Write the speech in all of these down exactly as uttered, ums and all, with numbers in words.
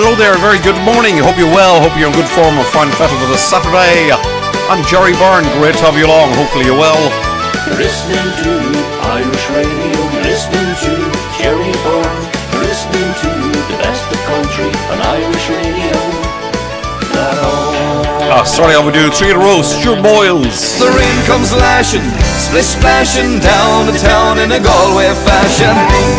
hello there, very good morning. Hope you're well, hope you're in good form or fine fettle for this Saturday. I'm Jerry Byrne, great to have you along, hopefully you're well. You're listening to Irish radio, you're listening to Jerry Byrne, you're listening to the best of country on Irish radio. Ah, sorry, I would do three in a row. Stuart Moyles. The rain comes lashing, splish splashing down the town in a Galway fashion.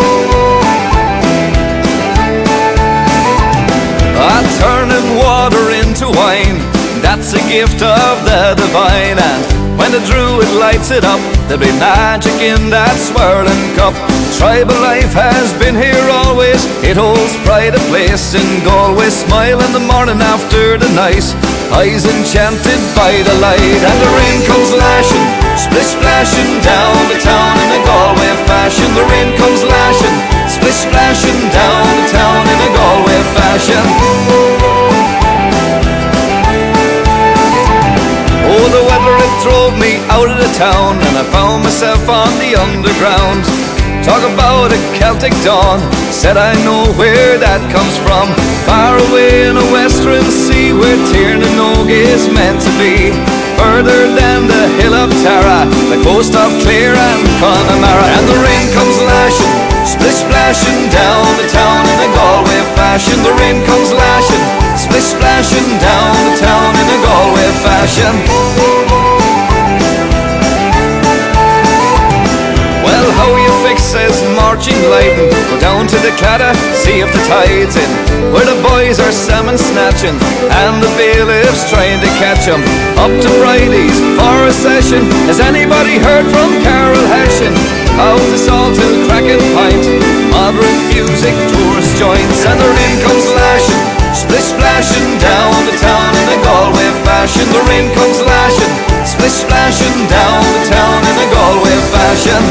I'm turning water into wine, that's a gift of the divine. And when the druid lights it up, there'll be magic in that swirling cup. Tribal life has been here always, it holds pride of place in Galway. Smile in the morning after the night, eyes enchanted by the light. And the rain comes lashing, splish splashing down the town in a Galway fashion. The rain comes lashing, splish splashing down the town in a Galway fashion. Oh, the weather, it drove me out of the town, and I found myself on the underground. Talk about a Celtic dawn, said I know where that comes from. Far away in a western sea, where Tiernanog is meant to be. Further than the hill of Tara, the coast of Clare and Connemara. And the rain comes lashing, splish splashing down the town in a Galway fashion. The rain comes lashing, splish splashing down the town in a Galway fashion. Well, how you fix says marching lighting, go down to the Claddagh, see if the tide's in, where the boys are salmon snatching and the bailiff's trying to catch 'em. Up to Bridie's for a session, has anybody heard from Carol Hession? Out to Salt till cracking pint, moderate music, tourist joints. And the rain comes lashing, splish splashing down the town in a Galway fashion. The rain comes lashing, splish splashing down the town in a Galway fashion.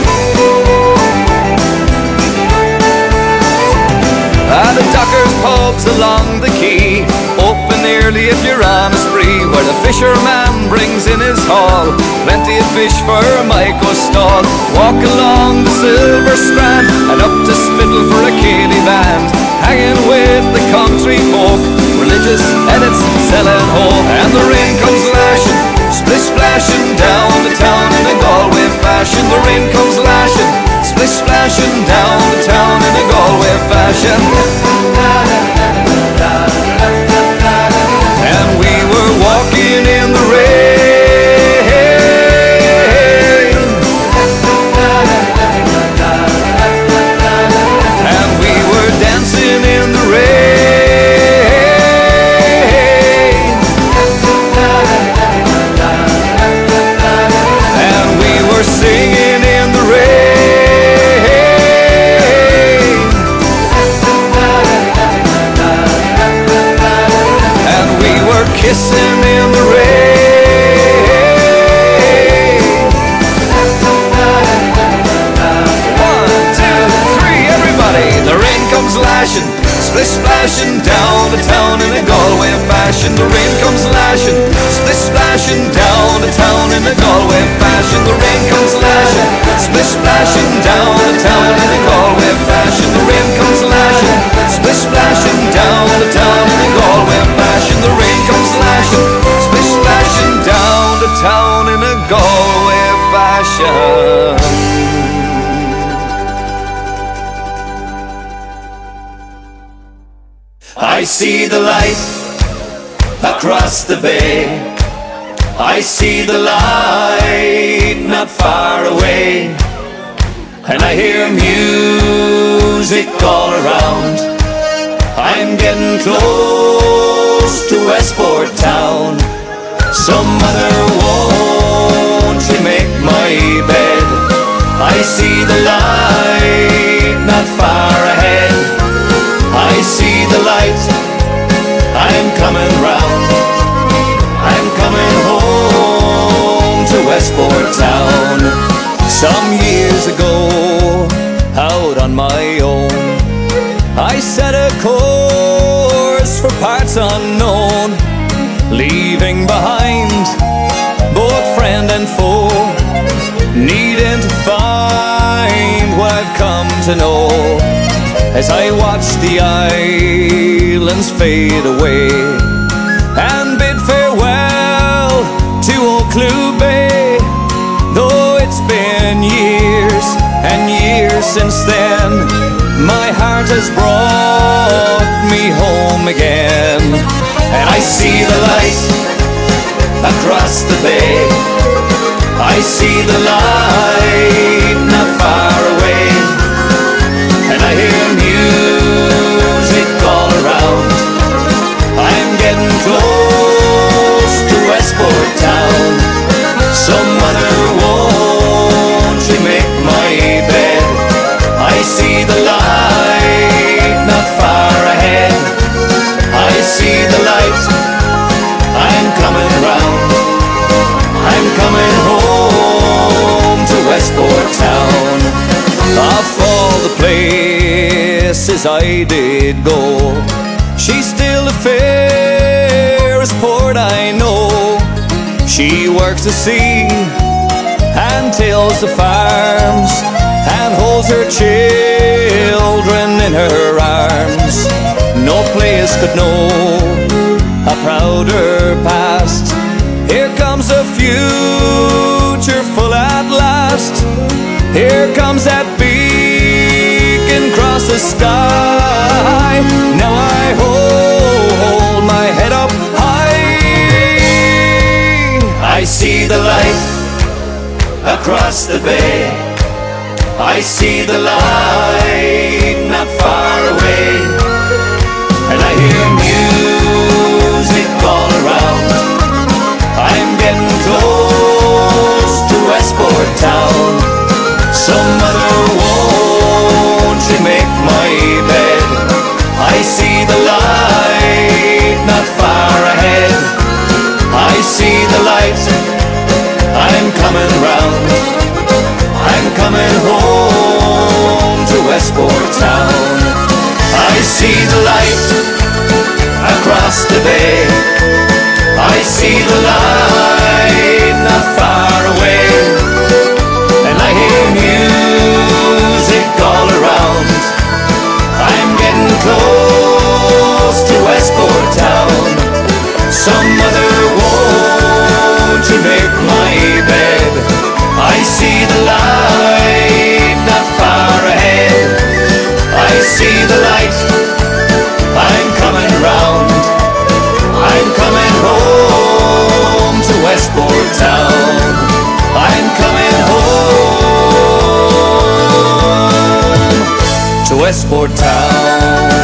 Ah, the Dockers pubs along the quay, open early if you're on a spree, where the fisherman brings in his haul, plenty of fish for Michael's stall. Walk along the Silver Strand and up to Spittle for a Cayley band, hanging with the country folk, religious edits selling hope. And the rain comes lashing, splish splashing down the town in a Galway fashion. The rain comes lashing, splish splashing down the town in a Galway fashion. And we were walking in the rain, and we were dancing in the rain, and we were singing in the rain, and we were kissing in the rain. One, two, three, everybody. The rain comes lashing, splish splashing down the town in a Galway fashion. The rain comes lashing, splish splashing down the town in a Galway fashion. The rain comes lashing, splish splashing down the town in a Galway fashion. The rain comes lashing, splish splashing down the town in a Galway fashion. The rain comes lashing, splish splashing down the town in a Galway fashion. I see the light across the bay, I see the light not far away, and I hear music all around. I'm getting close to Westport town. Some mother, won't you make my bed? I see the light not far ahead, I see the light, I'm coming round, I'm coming home to Westport town. Some years ago, out on my own, I set a course for parts unknown, leaving behind both friend and foe, needing to find what I've come to know. as I watch the islands fade away and bid farewell to Old Clew Bay. Though it's been years and years since then, my heart has brought me home again. And I see the light across the bay, I see the light not far away, and I hear music all around. I'm getting close to Westport town. Some mother, won't you make my bed? I see the light not far ahead, I see the light, I'm coming round, I'm coming home to Westport town. Of all the places I did go, she's still the fairest port I know. She works the sea and tills the farms and holds her children in her arms. No place could know a prouder past. Here comes the future full at last. Here comes that beacon across the sky. Now I hold my head up high. I see the light across the bay, I see the light not far away, and I hear music all around. I'm getting close to Westport town. Some mother, won't you make my bed? I see the light not far ahead, I see the light, I'm coming round, I'm coming home to Westport town. I see the light across the bay, I see the light not far away, and I hear music all around. I'm getting close to Westport town. Some mother, won't you make my bed? I see the light not far ahead, I see the light, I'm coming round, I'm coming home to Westport town. I'm coming home to Westport town.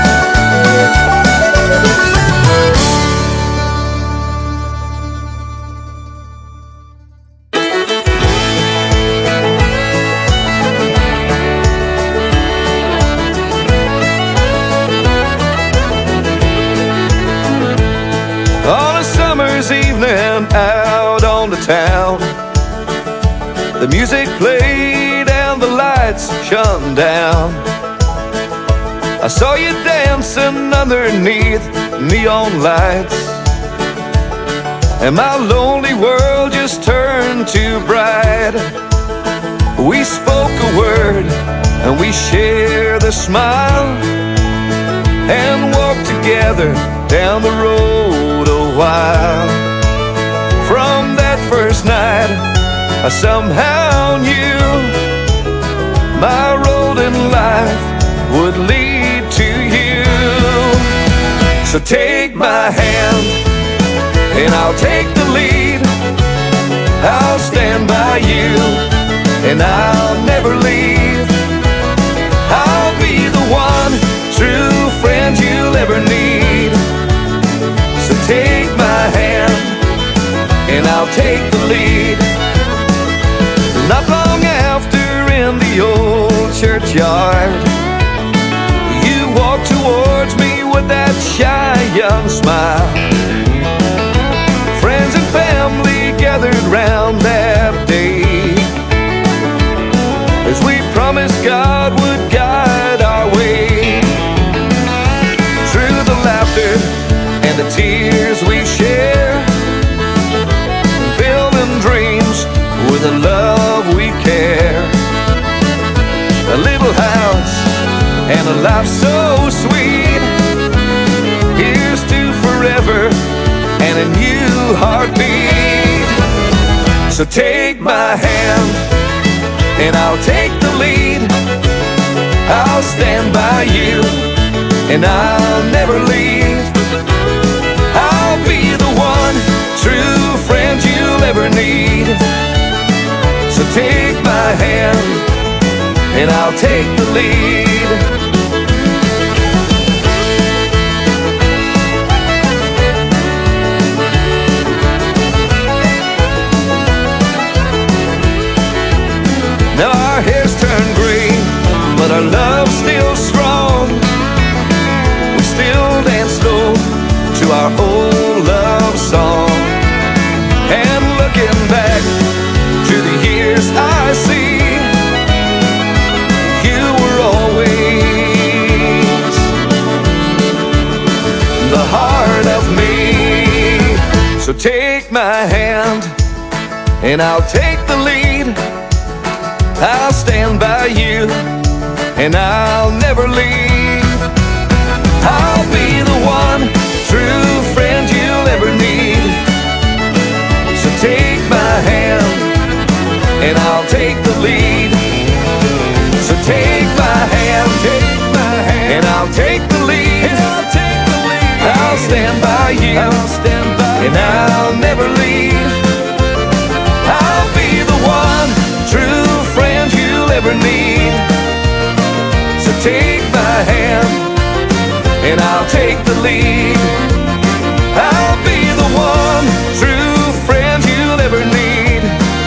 Out on the town, the music played and the lights shone down. I saw you dancing underneath neon lights, and my lonely world just turned too bright. We spoke a word and we shared a smile, and walked together down the road a while. From that first night, I somehow knew my road in life would lead to you. So take my hand and I'll take the lead. I'll stand by you and I'll never leave. I'll be the one true friend you'll ever need. So take my hand and I'll take the lead. Not long after, in the old churchyard, you walked towards me with that shy young smile. Friends and family gathered round that day, as we promised God would guide our way. Through the laughter and the tears we share, dreams with the love we care. A little house and and a laugh so sweet. Here's to forever and a new heartbeat. So take my hand and I'll take the lead. I'll stand by you and I'll never leave. I'll be the one true friend you'll ever need. So take my hand and I'll take the lead. Now our hair's turned green, but our love's still strong. We still dance slow to our old love song. And looking back to the years I see, you were always the heart of me. So take my hand and I'll take the lead. I'll stand by you and I'll never leave. I'll be the one true friend you'll ever need. So take my hand and I'll take the lead. So take my hand, take my hand, and I'll take the lead. And I'll take the lead. I'll stand by you, I'll stand by and I'll never leave. I'll be the one true friend you'll ever need. So take my hand and I'll take the lead. I'll be the one true friend you'll ever need.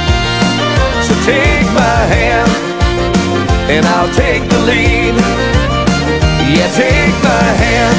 So take my hand and I'll take the lead. Yeah, take my hand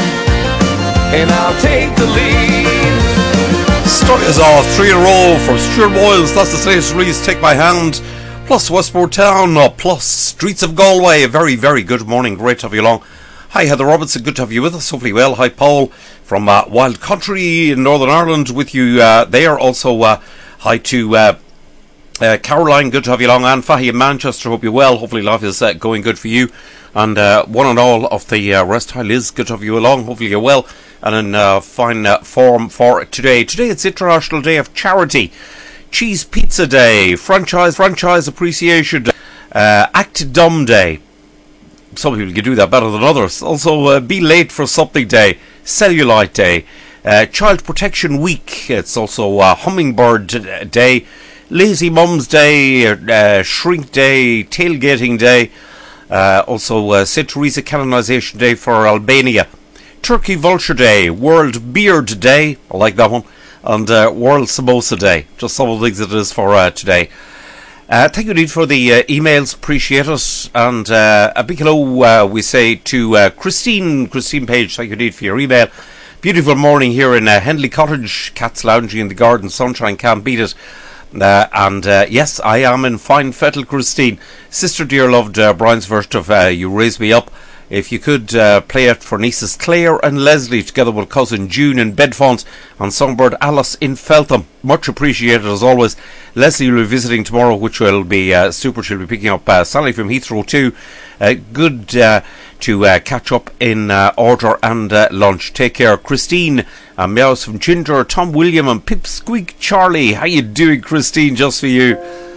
and I'll take the lead. Start us off three in a row from Stuart Boyles. That's the Slater Reese, Take My Hand, plus Westport Town, uh, plus Streets of Galway. A very, very good morning. Great to have you along. Hi, Heather Robertson. Good to have you with us. Hopefully well. Hi, Paul from uh, Wild Country in Northern Ireland with you uh, there. Also, uh, hi to uh, uh, Caroline. Good to have you along. And Fahy in Manchester. Hope you're well. Hopefully life is uh, going good for you. And uh, one and all of the uh, rest. Hi, Liz. Good to have you along. Hopefully you're well and in uh, fine uh, form for today. Today it's International Day of Charity, Cheese Pizza Day, Franchise Franchise Appreciation Day, uh, Act Dumb Day. Some people can do that better than others. Also, uh, Be Late for Something Day, Cellulite Day, uh, Child Protection Week. It's also uh, Hummingbird Day, Lazy Mums Day, uh, Shrink Day, Tailgating Day. Uh, also, uh, Saint Teresa Canonization Day for Albania, Turkey Vulture Day, World Beard Day. I like that one. And uh, World Samosa Day. Just some of the things that it is for uh, today. Uh, thank you indeed for the uh, emails. Appreciate it. And uh, a big hello uh, we say to uh, Christine, Christine Page. Thank you indeed for your email. Beautiful morning here in uh, Henley Cottage. Cats lounging in the garden. Sunshine, can't beat it. Uh, and uh, yes, I am in fine fettle, Christine. Sister dear loved uh, Brian's version of uh, You Raise Me Up. If you could uh, play it for nieces Claire and Leslie, together with cousin June in Bedfont and songbird Alice in Feltham. Much appreciated as always. Leslie will be visiting tomorrow, which will be uh, super. She'll be picking up uh, Sally from Heathrow too. Uh, good uh, to uh, catch up in uh, order and uh, lunch. Take care. Christine and Meows from Ginger, Tom William and Pip Squeak Charlie. How you doing, Christine? Just for you.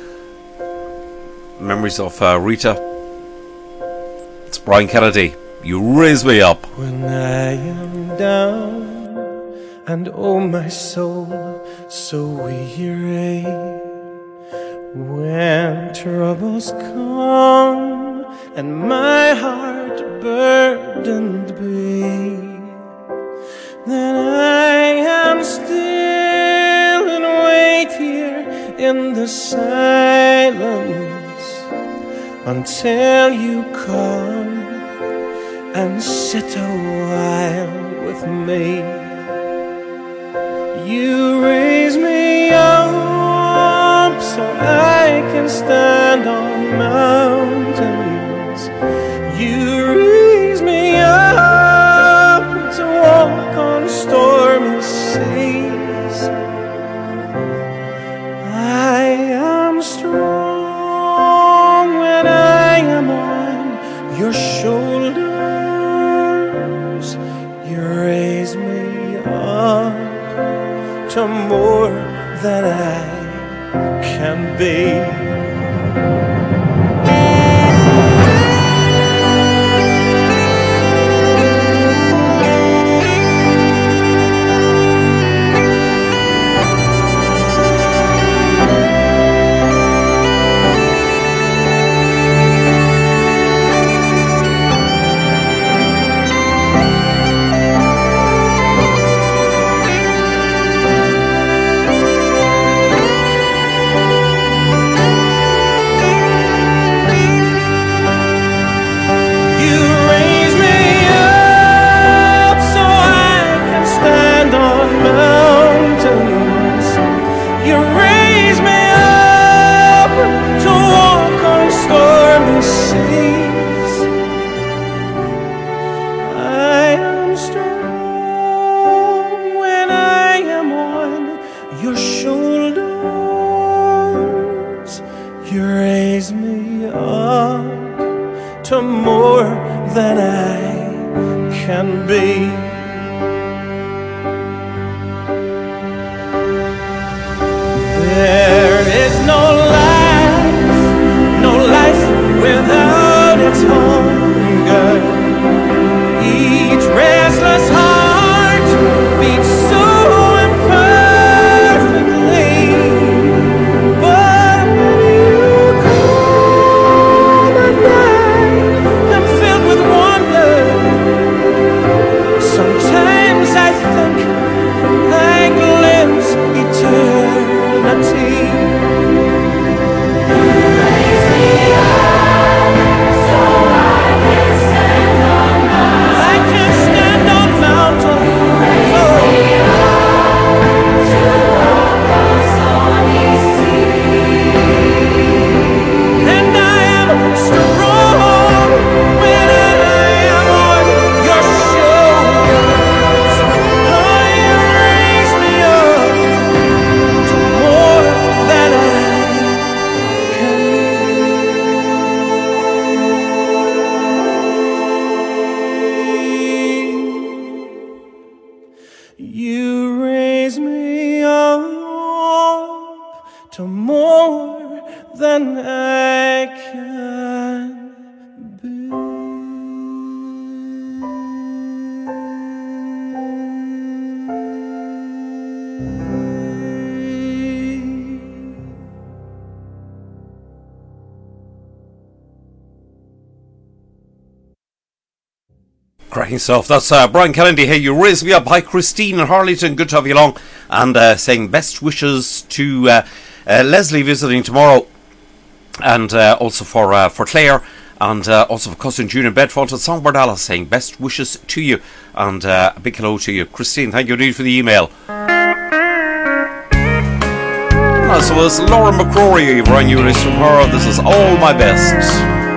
Memories of uh, Rita. It's Brian Kennedy. You Raise Me Up. When I am down and oh my soul so weary, when troubles come and my heart burdened be, then I am still and wait here in the silence until you come and sit a while with me. You raise me up so I can stand on mountains. You raise me up to walk on stormy seas. I am strong when I am on your shoulder. to more than I can be. To more than I can be. There is no life, no life without its hunger. Each restless heart beats so imperfectly. But when you come at night, I'm filled with wonder. Sometimes I think I glimpse eternity. Raise me up so I can stand on mountains. I can stand on mountains. Raise me up to walk on stormy seas. And I am strong when I am on your shoulders. Oh, you raise me up to more than I can be. You raise me up to more than I can be. Cracking stuff. That's uh, Brian Kennedy. Hey, you raise me up. Hi, Christine and Harleyton. Good to have you along. And uh, saying best wishes to uh, uh, Leslie visiting tomorrow. And uh, also for uh, for Claire. And uh, also for cousin June in Bedford. And Songbird Alice saying best wishes to you. And uh, a big hello to you. Christine, thank you indeed for the email. As was Laura McCrory, brand new list from her. This is All My Best.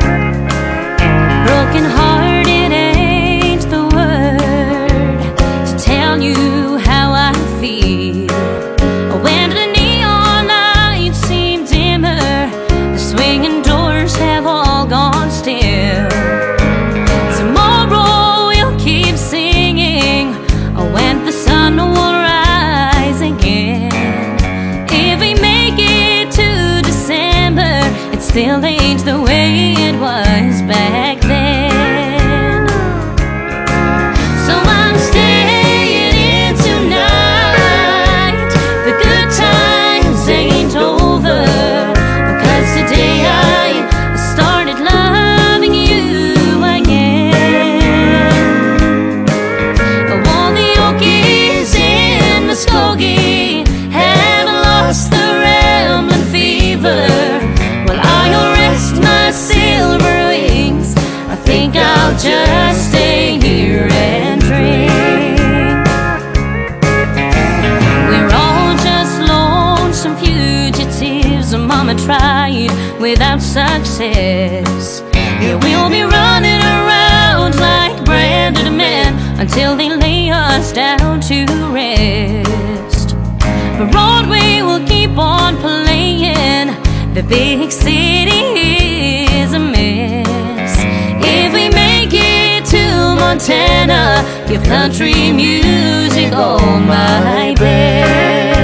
Broken hearted ain't the word to tell you how I feel. When the neon lights seem dimmer, the swinging doors have all gone still. Tomorrow we'll keep singing when the sun will rise again. If we make it to December, it still ain't the way it was back then. So I'm staying in tonight. The good times ain't over, because today I started loving you again. All the Okies in Muskogee have lost the rambling fever. Well, I'll rest my silver wings. I think I'll just stay here and drink. We're all just lonesome fugitives. Mama tried without success. Yeah, we'll be running around like branded men until they lay us down to rest. But Broadway will keep on playing. The big city is a mess. If we make it to Montana, give country music all my best.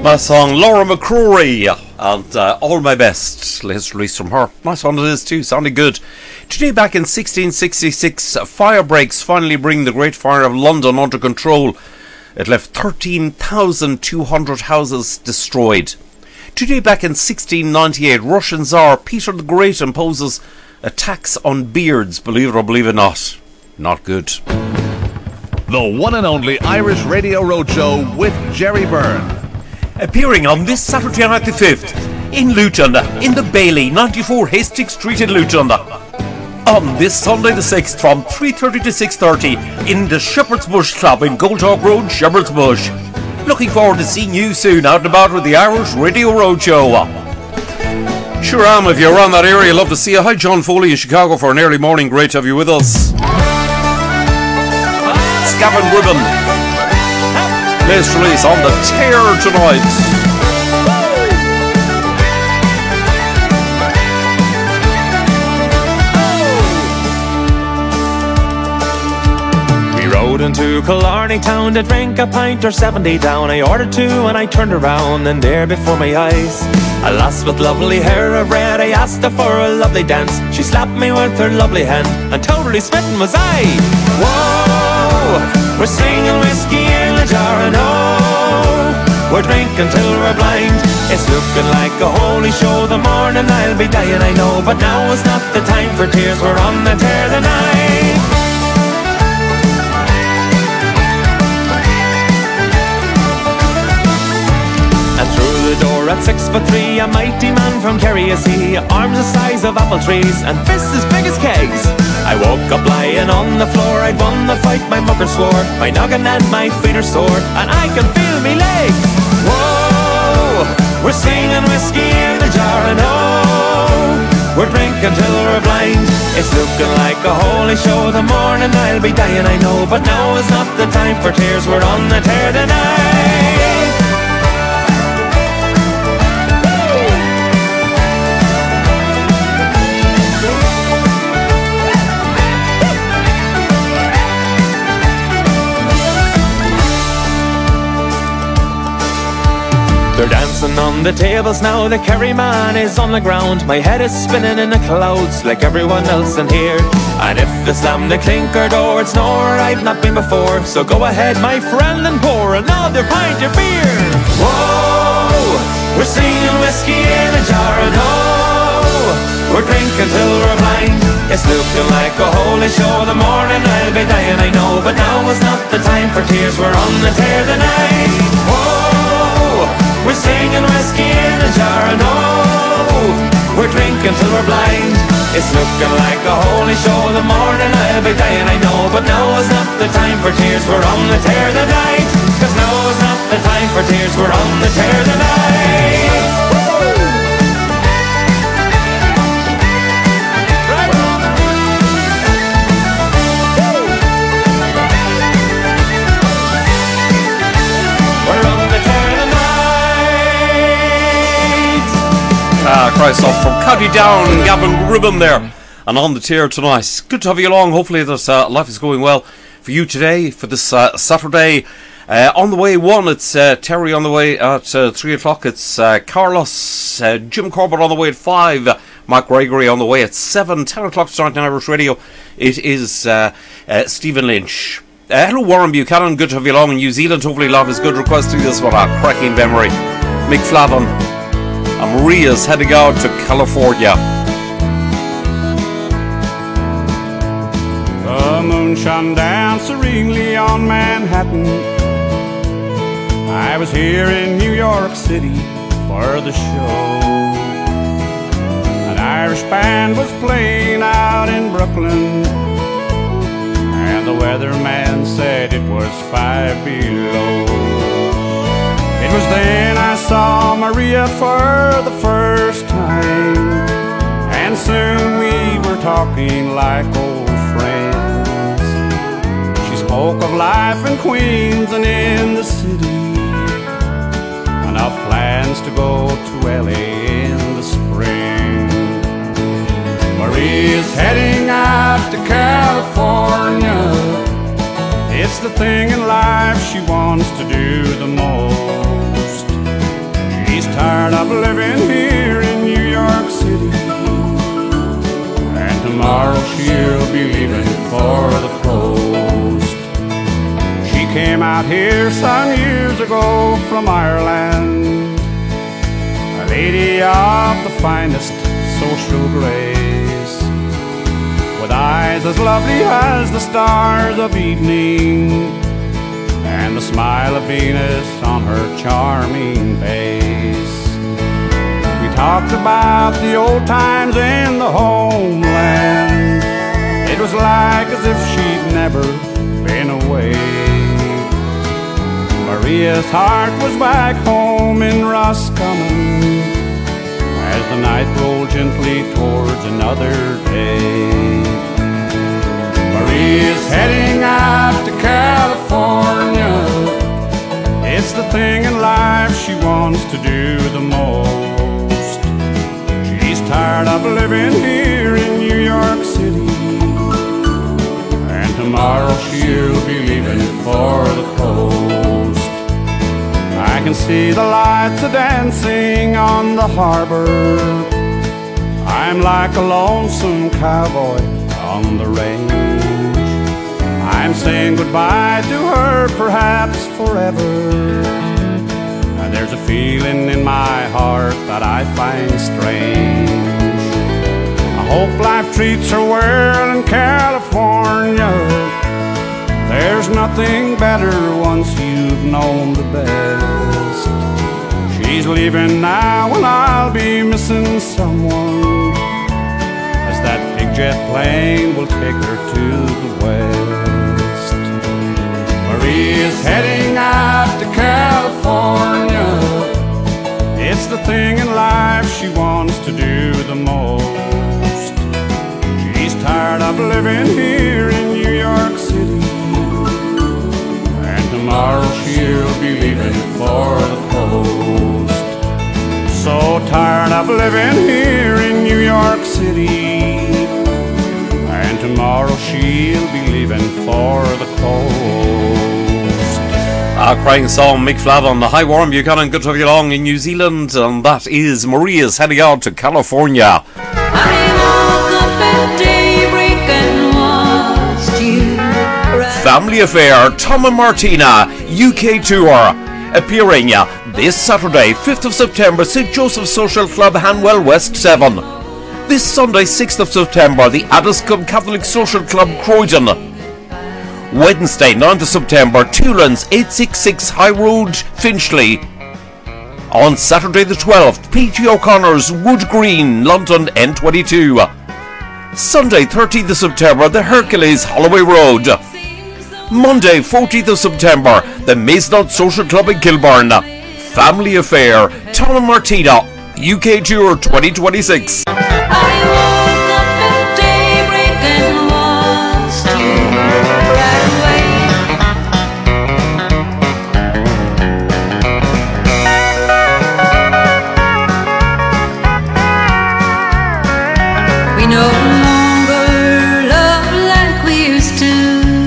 My song, Laura McCrory, and uh, All My Best, latest release from her. Nice one it is too, sounding good. Today back in sixteen sixty-six, fire breaks finally bring the Great Fire of London under control. It left thirteen thousand two hundred houses destroyed. Today back in sixteen ninety-eight, Russian Tsar Peter the Great imposes a tax on beards, believe it or believe it not. Not good. The one and only Irish Radio Roadshow with Jerry Byrne. Appearing on this Saturday night the fifth in Luton, in the Bailey, ninety-four Hastings Street in Luton. On this Sunday the sixth from three thirty to six thirty in the Shepherd's Bush Club in Goldhawk Road, Shepherd's Bush. Looking forward to seeing you soon out and about with the Irish Radio Roadshow. Sure am, if you're around that area, love to see you. Hi, John Foley in Chicago for an early morning. Great to have you with us. It's Gavin Gribben. Latest release on the Tear tonight. We rode into Killarney town to drink a pint or seventy down. I ordered two and I turned around, and there before my eyes, a lass with lovely hair of red. I asked her for a lovely dance. She slapped me with her lovely hand, and totally smitten was I. Whoa, we're singing whiskey in a jar, and oh, we're drinking till we're blind. It's looking like a holy show. The morning I'll be dying, I know, but now is not the time for tears. We're on the tear tonight. And through the door at six foot three, a mighty man from Kerry you see, arms the size of apple trees and fists as big as kegs. I woke up lying on the floor. I'd won the fight, my mucker swore. My noggin and my feet are sore, and I can feel me legs. Whoa, we're singing whiskey in a jar, and oh, we're drinking till we're blind. It's looking like a holy show. The morning I'll be dying, I know, but now is not the time for tears. We're on the tear tonight. They're dancing on the tables now, the Kerry man is on the ground. My head is spinning in the clouds like everyone else in here. And if they slam the clinker door, it's nowhere I've not been before. So go ahead, my friend, and pour another pint of beer. Whoa, we're singing whiskey in a jar, and oh, we're drinking till we're blind. It's looking like a holy show. The morning I'll be dying, I know, but now is not the time for tears. We're on the tear tonight. Whoa, we're singing whiskey in a jar, and oh, we're drinking till we're blind. It's looking like a holy show. The morning I'll be dying, I know, but now is not the time for tears. We're on the tear tonight. Cause now is not the time for tears. We're on the tear tonight. Ah, Christ off from County Down, Gavin Gribben there, and on the tear tonight. Good to have you along. Hopefully this uh, life is going well for you today, for this uh, Saturday. Uh, on the way one, it's uh, Terry on the way at uh, three o'clock. It's uh, Carlos, uh, Jim Corbett on the way at five, Mark Gregory on the way at seven, ten o'clock tonight on Irish Radio. It is uh, uh, Stephen Lynch. Uh, hello, Warren Buchanan. Good to have you along in New Zealand. Hopefully love is good. Requesting this one, a cracking memory. Mick Flavin. And Maria's heading out to California. The moon shone down serenely on Manhattan. I was here in New York City for the show. An Irish band was playing out in Brooklyn, and the weatherman said it was five below. It was then I saw Maria for the first time, and soon we were talking like old friends. She spoke of life in Queens and in the city, and of plans to go to L A in the spring. Maria's heading out to California. It's the thing in life she wants to do the most. of living here in New York City, and tomorrow she'll be leaving for the coast. She came out here some years ago from Ireland, a lady of the finest social grace, with eyes as lovely as the stars of evening, and the smile of Venus on her charming face. We talked about the old times in the homeland. It was like as if she'd never been away. Maria's heart was back home in Roscommon as the night rolled gently towards another day. Maria's heading out to California. It's the thing in life she wants to do the most. She's tired of living here in New York City, and tomorrow she'll be leaving for the coast. I can see the lights a-dancing on the harbor. I'm like a lonesome cowboy on the range. I'm saying goodbye to her, perhaps forever. And there's a feeling in my heart that I find strange. I hope life treats her well in California. There's nothing better once you've known the best. She's leaving now and I'll be missing someone, as that big jet plane will take her to the west. Maria's heading out to California. It's the thing in life she wants to do the most. She's tired of living here in New York City, and tomorrow she'll be leaving for the coast. So tired of living here in New York City, and tomorrow she'll be leaving for the coast. A crying song, Mick Flavin, the High Warm Buchanan, good to have you along in New Zealand, and that is Maria's heading out to California. I woke up at daybreak and watched you ride. Family Affair, Tom and Martina, U K Tour, appearing this Saturday, fifth of September, Saint Joseph's Social Club, Hanwell West seven. This Sunday, sixth of September, the Addiscombe Catholic Social Club, Croydon. Wednesday, ninth of September, Tulans, eight sixty-six High Road, Finchley. On Saturday the twelfth, P T O'Connor's, Wood Green, London, N twenty-two. Sunday, thirteenth of September, the Hercules, Holloway Road. Monday, fourteenth of September, the Maisnot Social Club in Kilburn. Family Affair, Tom and Martina, U K Tour twenty twenty-six. I woke up at daybreak and watched you ride away. We no longer love like we used to.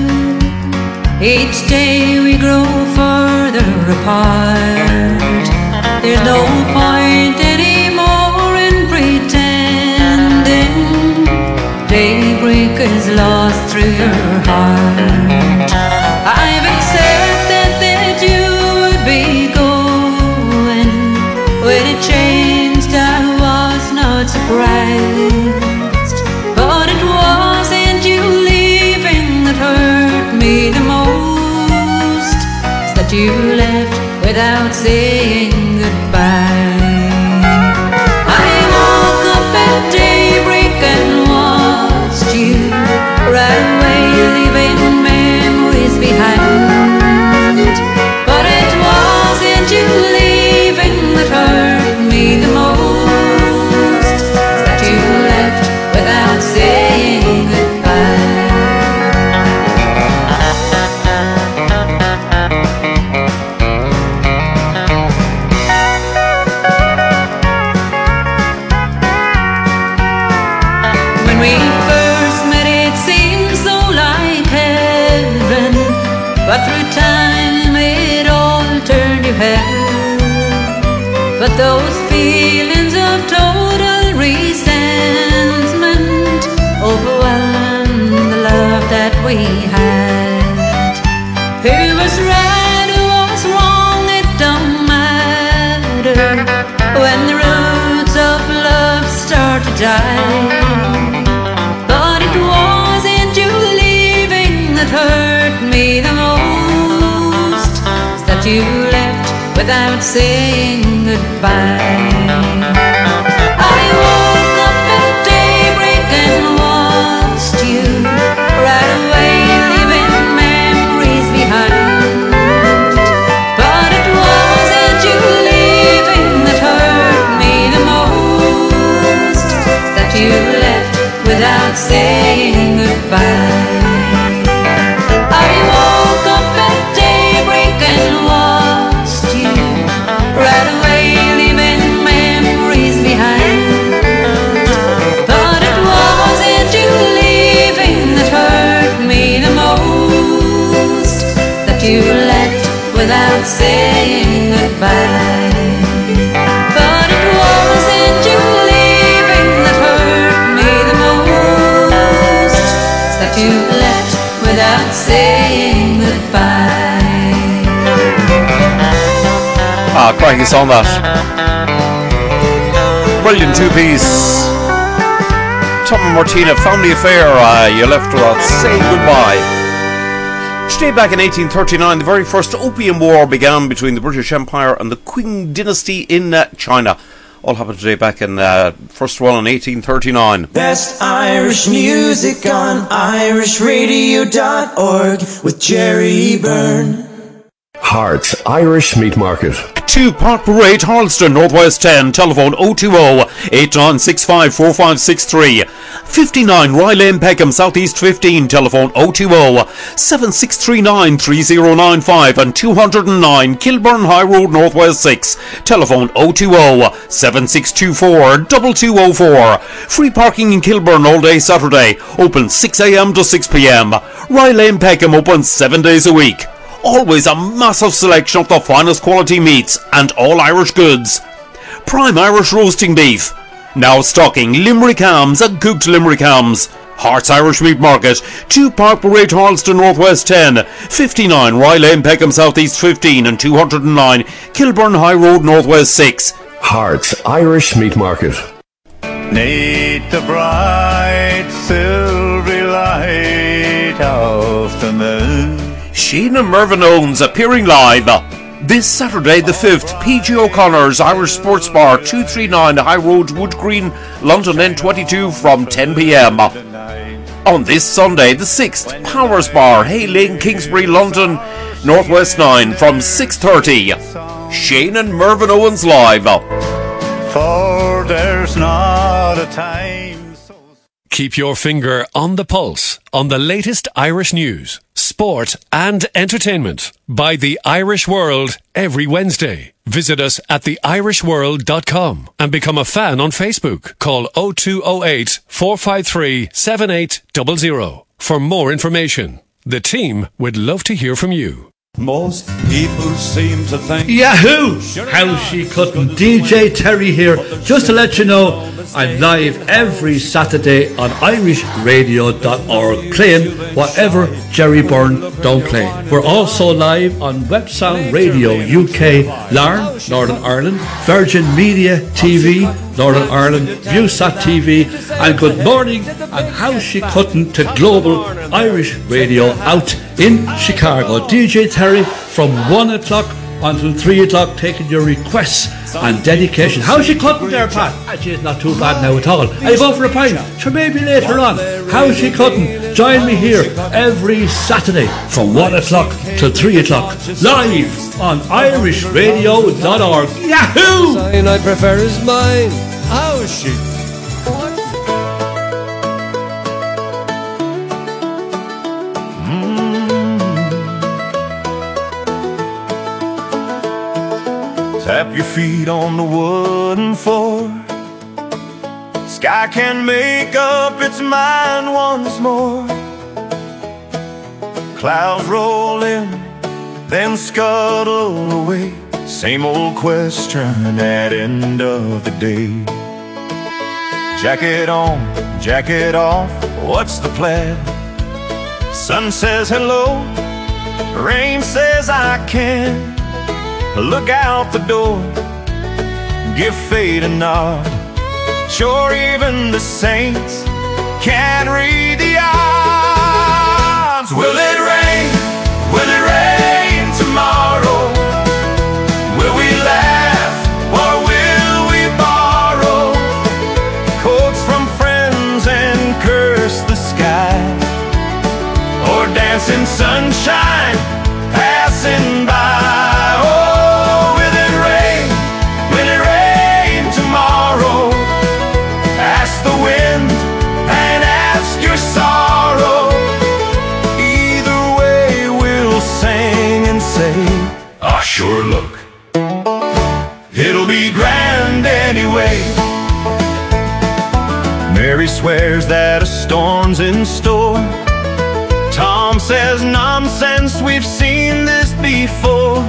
Each day we grow further apart. There's no point anymore in pretending. Daybreak is lost through your heart. I've accepted that you would be going. When it changed, I was not surprised. But it wasn't you leaving that hurt me the most. It's that you left without saying goodbye. I woke up at daybreak and watched you ride away, leaving memories behind. But it wasn't you leaving that hurt me the most. It's that you left without saying goodbye. But through time it all turned to hell. but those feelings of total resentment overwhelmed the love that we had. Who was right, who was wrong, it don't matter when the roots of love start to die. But it wasn't you leaving that hurt me the most, it's that you left without saying goodbye. I woke up at daybreak and watched you right away, leaving memories behind. But it wasn't you leaving that hurt me the most, it's that you left without saying goodbye. I woke up at daybreak and watched you right away, leaving memories behind. But it wasn't you leaving that hurt me the most, that you left without saying goodbye. But it wasn't you leaving that hurt me the most, that you left without saying goodbye. Ah, cracking song that. Brilliant two-piece. Tom and Martina, Family Affair. Uh, you left without saying goodbye. Today, back in eighteen thirty-nine, the very first Opium War began between the British Empire and the Qing dynasty in uh, China. All happened today back in, uh, first one in eighteen thirty-nine. Best Irish music on irish radio dot org with Jerry Byrne. Hearts Irish Meat Market. two Park Parade, Harleston, Northwest ten, telephone oh two oh, eight nine six five, four five six three. fifty-nine Rye Lane, Peckham, Southeast fifteen, telephone oh two oh, seven six three nine, three oh nine five, and two oh nine Kilburn High Road, Northwest six, telephone oh two oh, seven six two four, two two oh four. Free parking in Kilburn all day Saturday, open six a.m. to six p.m. Rye Lane, Peckham, open seven days a week. Always a massive selection of the finest quality meats and all Irish goods. Prime Irish roasting beef. Now stocking Limerick hams and cooked Limerick hams. Hearts Irish Meat Market, two Park Parade, Harleston, Northwest ten, fifty-nine Rye Lane, Peckham, Southeast fifteen, and two oh nine Kilburn High Road, Northwest six. Hearts Irish Meat Market. Neath the bright silvery light of the moon. Sheen and Mervyn Owens appearing live this Saturday the fifth, P G O'Connor's Irish Sports Bar, two thirty-nine High Road, Wood Green, London N twenty-two from ten p.m. On this Sunday the sixth, Powers Bar, Hay Lane, Kingsbury, London, Northwest nine from six thirty. Shane and Mervyn Owens live. For there's not a time. Keep your finger on the pulse on the latest Irish news, sport and entertainment by The Irish World every Wednesday. Visit us at the irish world dot com and become a fan on Facebook. Call oh two oh eight, four five three, seven eight zero zero for more information. The team would love to hear from you. Most people seem to think Yahoo! How she couldn't. D J Terry here. Just to let you know, I'm live every Saturday on irish radio dot org playing whatever Jerry Byrne don't play. We're also live on Websound Radio U K, Larne, Northern Ireland, Virgin Media T V, Northern Ireland, Viewsat T V, and Good Morning and How She Couldn't to Global Irish Radio out in Chicago. D J Terry from one o'clock until three o'clock taking your requests and dedication. How she couldn't there, Pat? Actually, it's not too bad now at all. Are you going for a pint? Sure, maybe later on. How she couldn't. Join me here every Saturday from one o'clock till three o'clock. Live on irish radio dot org. Yahoo! Sign I prefer is mine. How she Tap your feet on the wooden floor. Sky can make up its mind once more. Clouds roll in, then scuttle away. Same old question at end of the day. Jacket on, jacket off, what's the plan? Sun says hello, rain says I can. Look out the door, give fate a nod. Sure, even the saints can't read the odds. Will it rain? Will it rain tomorrow? Will we laugh or will we borrow? Quotes from friends and curse the sky, or dance in sunshine passing by. Oh, will it rain? Will it rain tomorrow? Ask the wind and ask your sorrow. Either way we'll sing and say, ah, sure look, it'll be grand anyway. Mary swears that a storm's in store. Tom says nonsense, we've seen this before.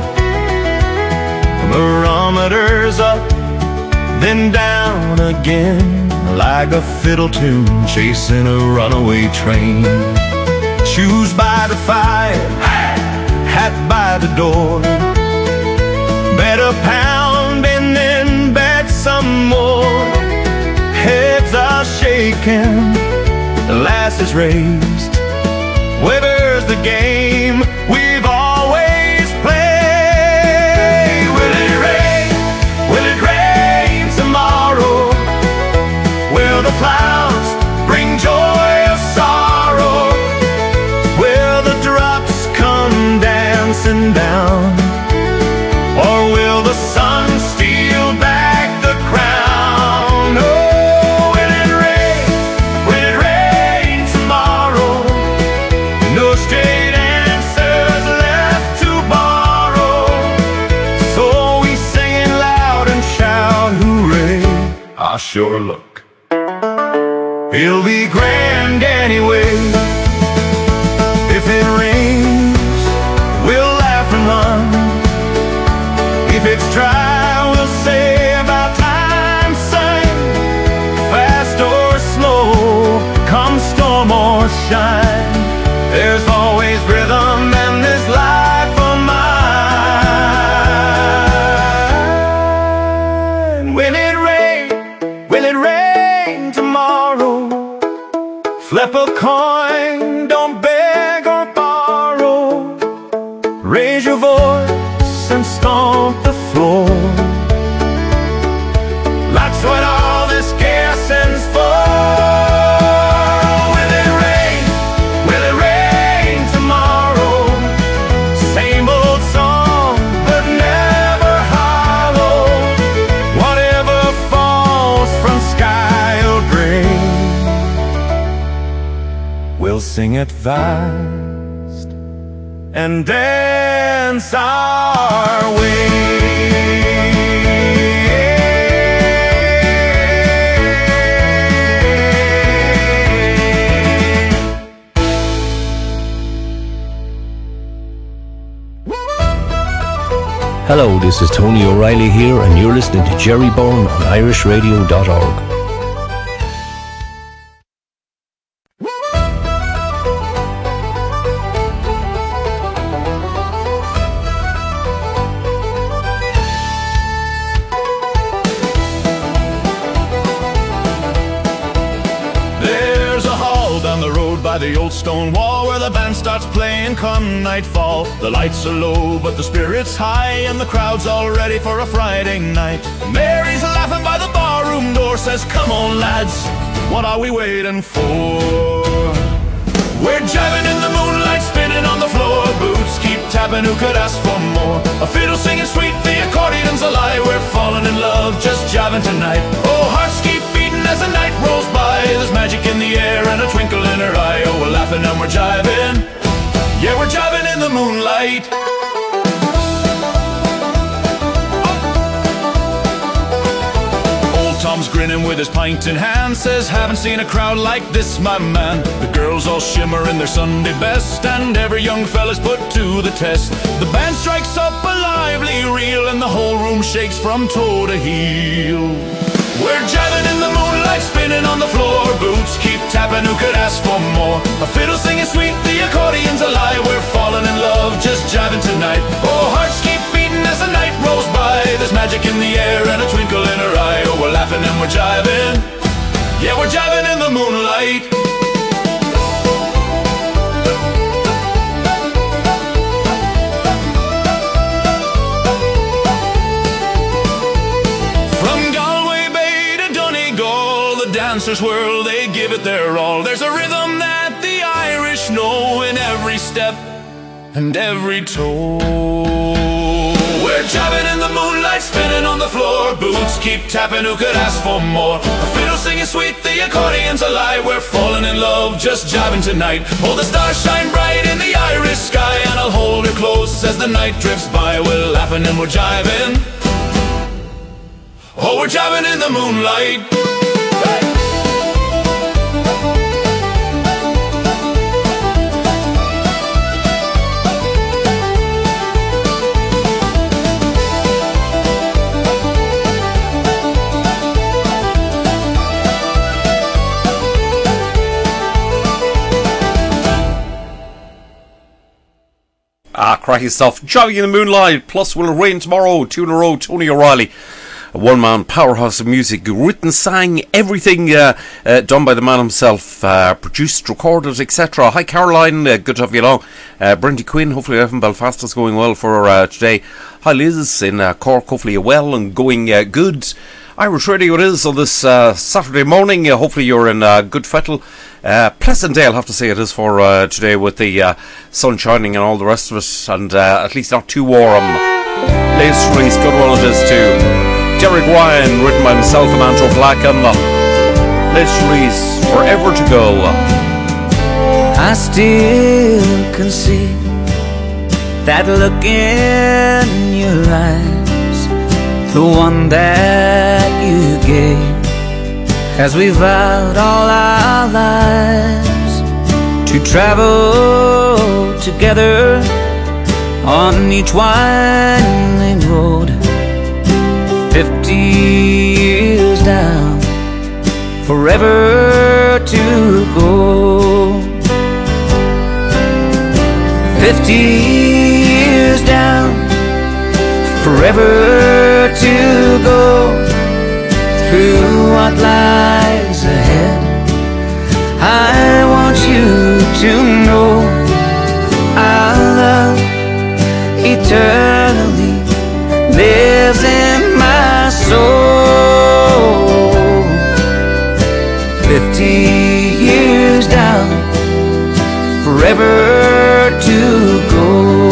Barometer's up, then down again, like a fiddle tune chasing a runaway train. Shoes by the fire, hat by the door. Better pound and then bet some more. Heads are shaking, glasses raised. Where's the game we've always played? Will it rain? Will it rain tomorrow? Will the clouds bring joy or sorrow? Will the drops come dancing down? Or will the sun steal back the crown? Oh, will it rain? Will it rain tomorrow? No straight answers left to borrow. So we sing it loud and shout hooray. I sure look, it'll be grand anyway. If it rains, we'll laugh and run. If it's dry, we'll say about time, son. Fast or slow, come storm or shine, there's always rhythm in this life of mine. Will it rain? Will it rain tomorrow? Flip a coin, don't beg or borrow. Raise your voice and stomp the floor. That's what all this gassing's for. Will it rain? Will it rain tomorrow? Same old song, but never hollow. Whatever falls from sky or grain, we'll sing it fast and dance our way. Hello, this is Tony O'Reilly here, and you're listening to Jerry Byrne on Irish Radio dot org. There's a hall down the road by the old stone wall where the band starts playing come nightfall. The lights are low but the spirit's high, and the crowd's all ready for a Friday night. Mary's laughing by the barroom door, says, come on lads, what are we waiting for? We're jiving in the moonlight, spinning on the floor. Boots keep tapping, who could ask for more? A fiddle singing sweet, the accordion's alive. We're falling in love, just jiving tonight. Oh, hearts keep beating as the night rolls by. There's magic in the air and a twinkle in her eye. Oh, we're laughing and we're jiving. Yeah, we're jiving in the moonlight. Old Tom's grinning with his pint in hand, says, haven't seen a crowd like this, my man. The girls all shimmer in their Sunday best, and every young fella's put to the test. The band strikes up a lively be real, and the whole room shakes from toe to heel. We're jiving in the moonlight, spinning on the floor. Boots keep tapping, who could ask for more? A fiddle singing sweet, the accordion's alive. We're falling in love, just jiving tonight. Oh, hearts keep beating as the night rolls by. There's magic in the air and a twinkle in her eye. Oh, we're laughing and we're jiving. Yeah, we're jiving in the moonlight. Dancers whirl, they give it their all. There's a rhythm that the Irish know in every step and every toe. We're jiving in the moonlight, spinning on the floor. Boots keep tapping, who could ask for more? A fiddle singing sweet, the accordion's alive. We're falling in love, just jiving tonight. Oh, the stars shine bright in the Irish sky, and I'll hold her close as the night drifts by. We're laughing and we're jiving. Oh, we're jiving in the moonlight. Ah, cracking stuff. Jiving in the moonlight. Plus, will it rain tomorrow? Two in a row. Tony O'Reilly. A one-man powerhouse of music. Written, sang, everything uh, uh, done by the man himself. Uh, produced, recorded, et cetera. Hi, Caroline. Uh, good to have you along. Uh, Brendy Quinn. Hopefully, life in Belfast is going well for uh, today. Hi, Liz in uh, Cork. Hopefully, you're well and going uh, good. Irish Radio it is on this uh, Saturday morning. Uh, hopefully, you're in uh, good fettle. Uh, pleasant day, I'll have to say it is for uh, today, with the uh, sun shining and all the rest of it, and uh, at least not too warm. Latest release, good one it is too. Derek Ryan, written by himself and Anto Black, and uh, latest release, Forever to Go. I still can see that look in your eyes, the one that you gave, as we vowed all our lives to travel together on each winding road. Fifty years down, forever to go. Fifty years down, forever to go. Through what lies ahead, I want you to know our love eternally lives in my soul. Fifty years down, forever to go.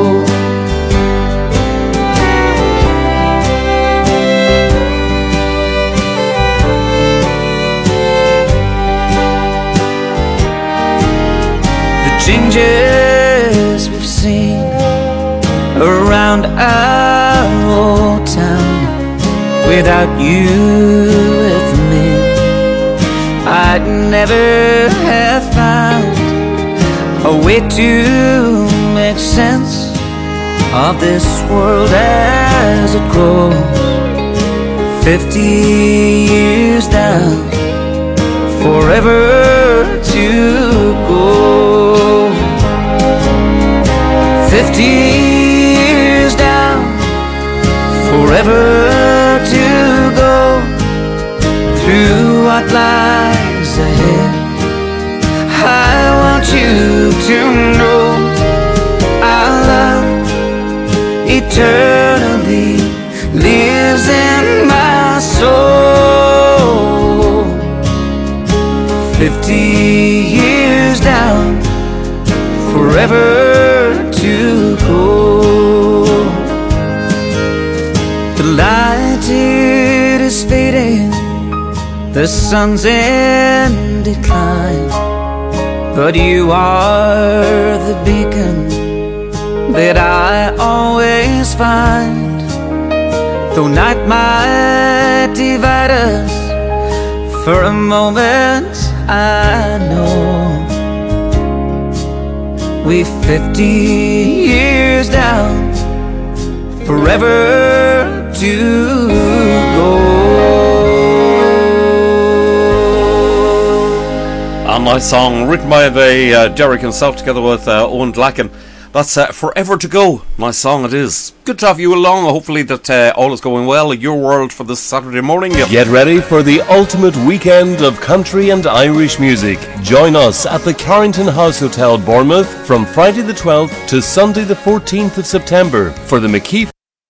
Changes we've seen around our old town, without you with me, I'd never have found a way to make sense of this world as it grows. Fifty years down, forever to go. Fifty years down, forever to go. Through what lies ahead, I want you to know our love eternally lives in my soul. Fifty years down, forever to go. The light, it is fading, the sun's in decline, but you are the beacon that I always find. Though night might divide us, for a moment I know we fifty years down, forever to go. A nice song written by the uh, Derek himself together with uh, Owen Glacken. That's uh, Forever to Go. Nice song it is. Good to have you along. Hopefully that uh, all is going well in your world for this Saturday morning. Get ready for the ultimate weekend of country and Irish music. Join us at the Carrington House Hotel, Bournemouth from Friday the twelfth to Sunday the fourteenth of September for the McKeith.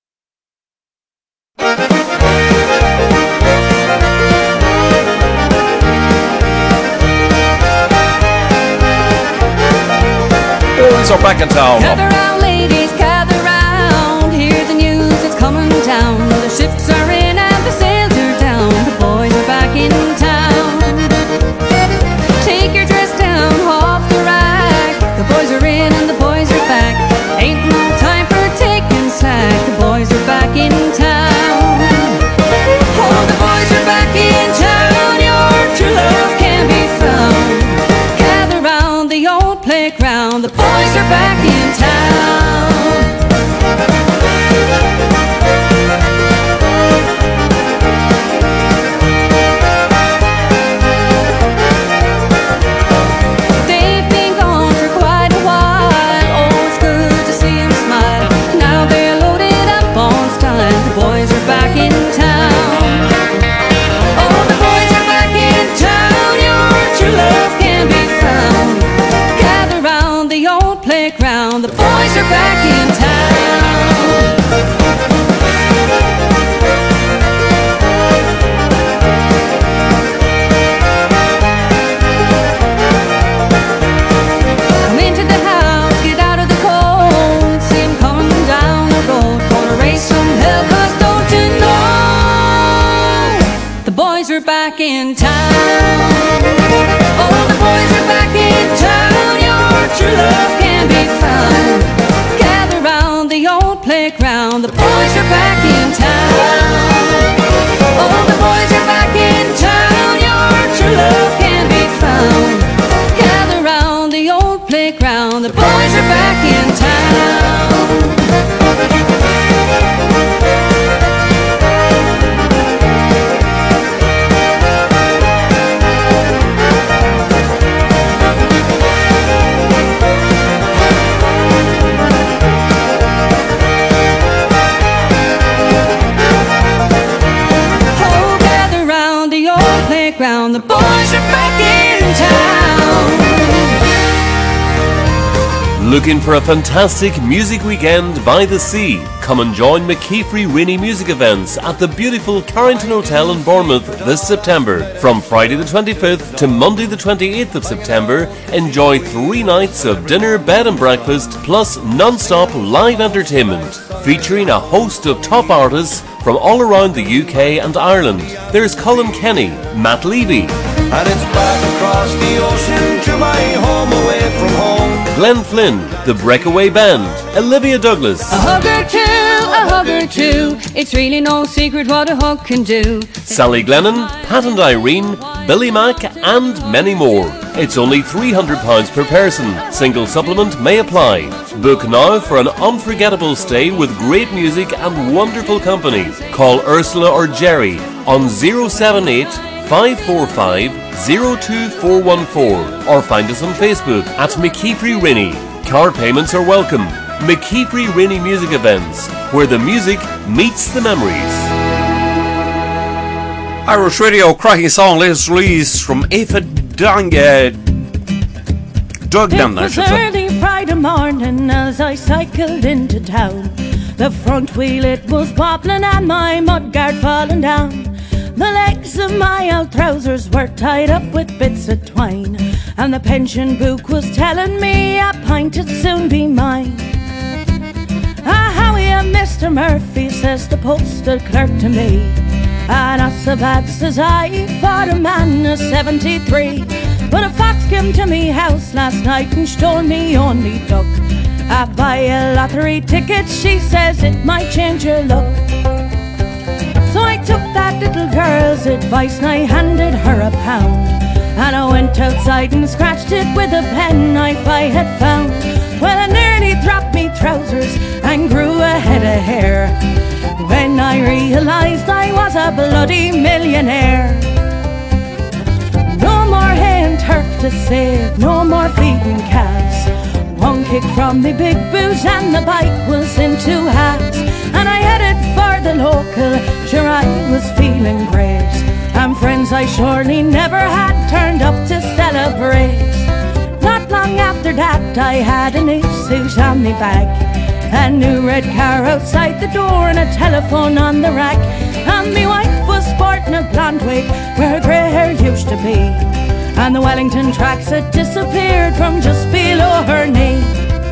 Boys are back in town. Gather round, ladies, gather round. Hear the news, it's coming down. The ships are in and the sails are down. The boys are back in town. Take your dress down off the rack. The boys are in and the boys are back. Ain't no time for taking slack. The boys are back in town. Oh, the boys are back in town. Your true love can be found. Gather round the old playground. The boys are back in town. They've been gone for quite a while. Oh, it's good to see them smile. Now they're loaded up on style. The boys are back in town. Oh, the boys are back in town. Your true love can be found. Gather round the old playground. The boys are back in town. Come into the house, get out of the cold. See 'em coming down the road. Gonna raise some hell, 'cause don't you know the boys are back in town. Oh, the boys are back in town. Your true love can be found. Gather round the old playground. The boys are back in town. Oh, the boys are back in town. Your true love can be found. Gather round the old playground. The boys are back in town. Oh, gather round the old playground. The boys are back in town. Looking for a fantastic music weekend by the sea? Come and join McKeefrey Rainey Music Events at the beautiful Carrington Hotel in Bournemouth this September. From Friday the twenty-fifth to Monday the twenty-eighth of September, enjoy three nights of dinner, bed and breakfast, plus non-stop live entertainment, featuring a host of top artists from all around the U K and Ireland. There's Colin Kenny, Matt Levy, And it's back across the ocean to my home away from home. Glenn Flynn, The Breakaway Band, Olivia Douglas, A hug or two, a hug or two. It's really no secret what a hug can do. Sally Glennon, Pat and Irene, Billy Mack and many more. It's only three hundred pounds per person. Single supplement may apply. Book now for an unforgettable stay with great music and wonderful company. Call Ursula or Jerry on zero seven eight, five four five, zero two four one four or find us on Facebook at McKeefrey Rainey. Card payments are welcome. McKeefrey Rainey Music Events, where the music meets the memories. Irish Radio, cracking song, latest release from Aoife Dang, uh, Duggan, It I was should say. early Friday morning as I cycled into town. The front wheel it was wobbling and my mudguard falling down. The legs of my old trousers were tied up with bits of twine, and the pension book was telling me a pint would soon be mine. Ah, how are you, Mister Murphy, says the postal clerk to me. Ah, not so bad, says I, for a man of seventy-three. But a fox came to me house last night and stole me only duck. I buy a lottery ticket, she says it might change your luck. So I took that little girl's advice and I handed her a pound. And I went outside and scratched it with a penknife I had found. Well, I nearly nearly dropped me trousers and grew a head of hair. When I realised I was a bloody millionaire. No more hay and turf to save, no more feeding calves. One kick from the big boot and the bike was in two halves. And I headed for the local, sure I was feeling great. And friends I surely never had turned up to celebrate. Not long after that I had a new suit on me back, a new red car outside the door and a telephone on the rack. And my wife was sporting a blonde wig where her grey hair used to be, and the Wellington tracks had disappeared from just below her knee.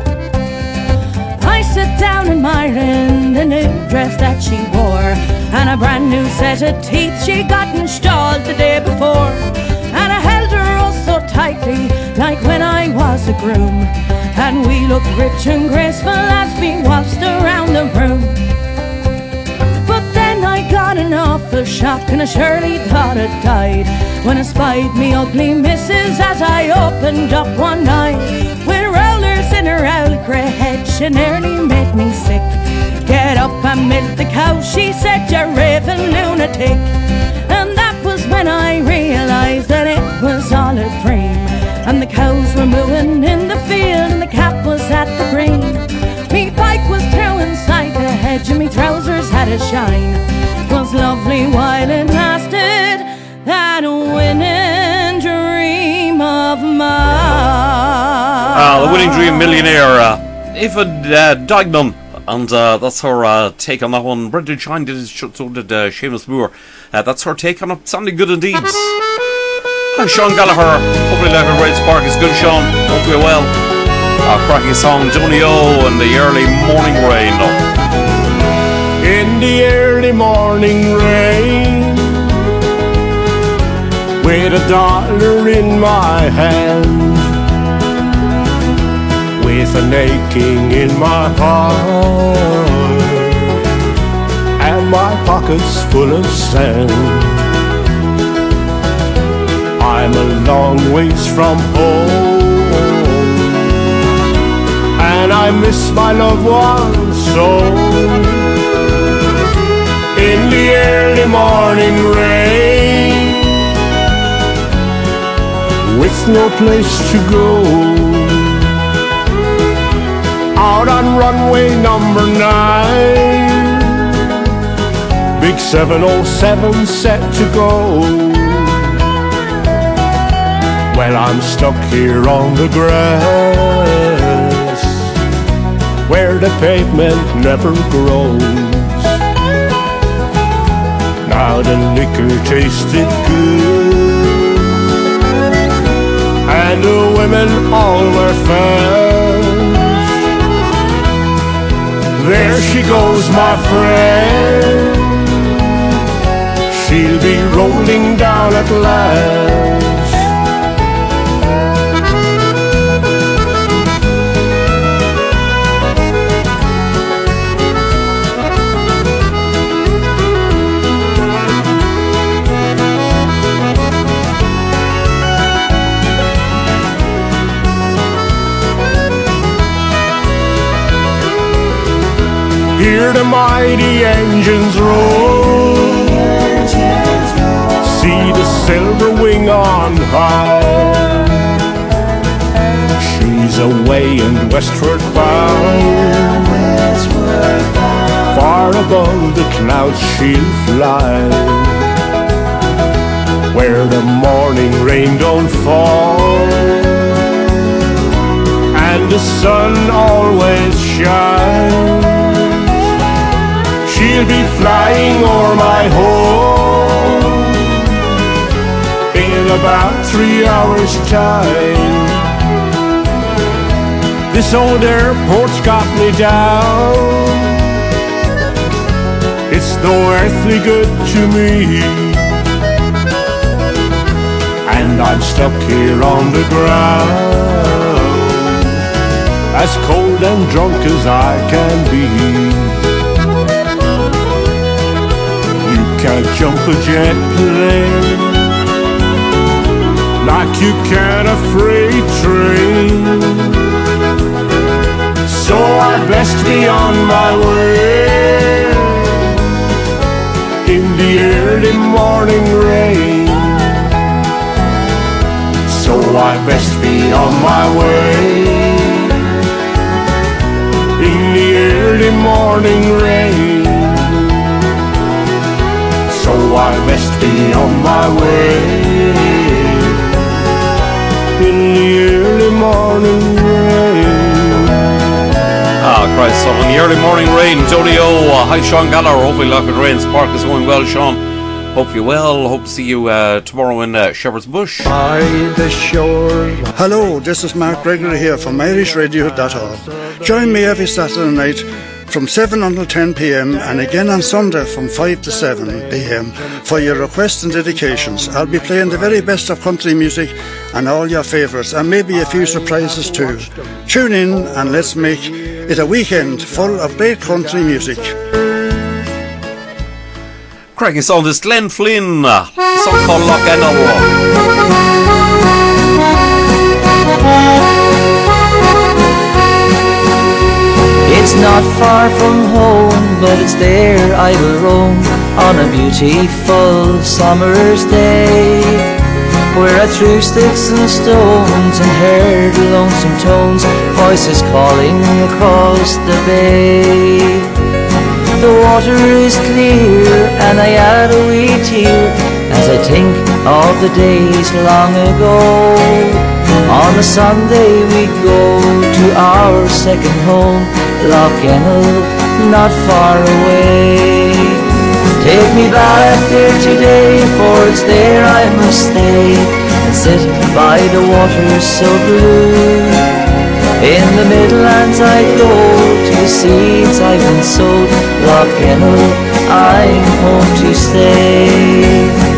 I sit down admiring the new dress that she wore, and a brand new set of teeth she got installed the day before. And I held her oh so tightly, like when I was a groom, and we looked rich and graceful as we waltzed around the room. But then I got an awful shock, and I surely thought I'd died when I spied me ugly missus as I opened up one night. With rollers in her old grey head, she nearly made me sick. Get up and milk the cow, she said, you raving lunatic. And that was when I realised that it was all a dream, and the cows were mooing in the field and the cap was at the green. Me bike was through inside the hedge and me trousers had a shine. 'Twas lovely while it lasted, that winning dream of mine. Ah, the winning dream millionaire, uh, Eva uh, Dagnan. And uh, that's her uh, take on that one. Brendan Shine did it, so did uh, Seamus Moore. Uh, that's her take on it. Sounding good indeed. Hi, Sean Gallagher. Hopefully like a great spark is good, Sean. Hope you're well. Uh, cracking song, Johnny O and the early morning rain. In the early morning rain, with a dollar in my hand, with an aching in my heart, and my pockets full of sand. I'm a long ways from home, and I miss my loved ones so. In the early morning rain, with no place to go, out on runway number nine, big seven oh seven set to go. Well, I'm stuck here on the grass, where the pavement never grows. Now the liquor tasted good, and the women all were fast. There she goes, my friend, she'll be rolling down at last. Hear the mighty engines roll, see the silver wing on high. She's away and westward bound, far above the clouds she'll fly, where the morning rain don't fall, and the sun always shines. She'll be flying o'er my home in about three hours' time. This old airport's got me down, it's no earthly good to me, and I'm stuck here on the ground, as cold and drunk as I can be. Can't jump a jet plane like you can a freight train. so I best be on my way. In the early morning rain, so I best be on my way. In the early morning rain, so I best be on my way. In the early morning rain. Ah, Christ, so in the early morning rain, Jody O. Uh, hi, Sean Gallagher. Hopefully, Lockwood Rains Park is going well, Sean. Hope you're well. Hope to see you uh, tomorrow in uh, Shepherd's Bush. By the shore. Hello, this is Mark Gregory here from Irish Radio dot org. Join me every Saturday night from seven until ten p.m. and again on Sunday from five to seven p.m. for your requests and dedications. I'll be playing the very best of country music and all your favourites, and maybe a few surprises too. Tune in and let's make it a weekend full of great country music. Cracking song, this Glenn Flynn, uh, a song called Loch Ennell. It's not far from home, but it's there I will roam on a beautiful summer's day, where I threw sticks and stones and heard lonesome tones, voices calling across the bay. The water is clear and I add a wee tear as I think of the days long ago. On a Sunday we go to our second home, Loch Ennell, not far away. Take me back there today, for it's there I must stay and sit by the water so blue. In the Midlands I go to the seeds I've been sowed, Loch Ennell, I'm home to stay.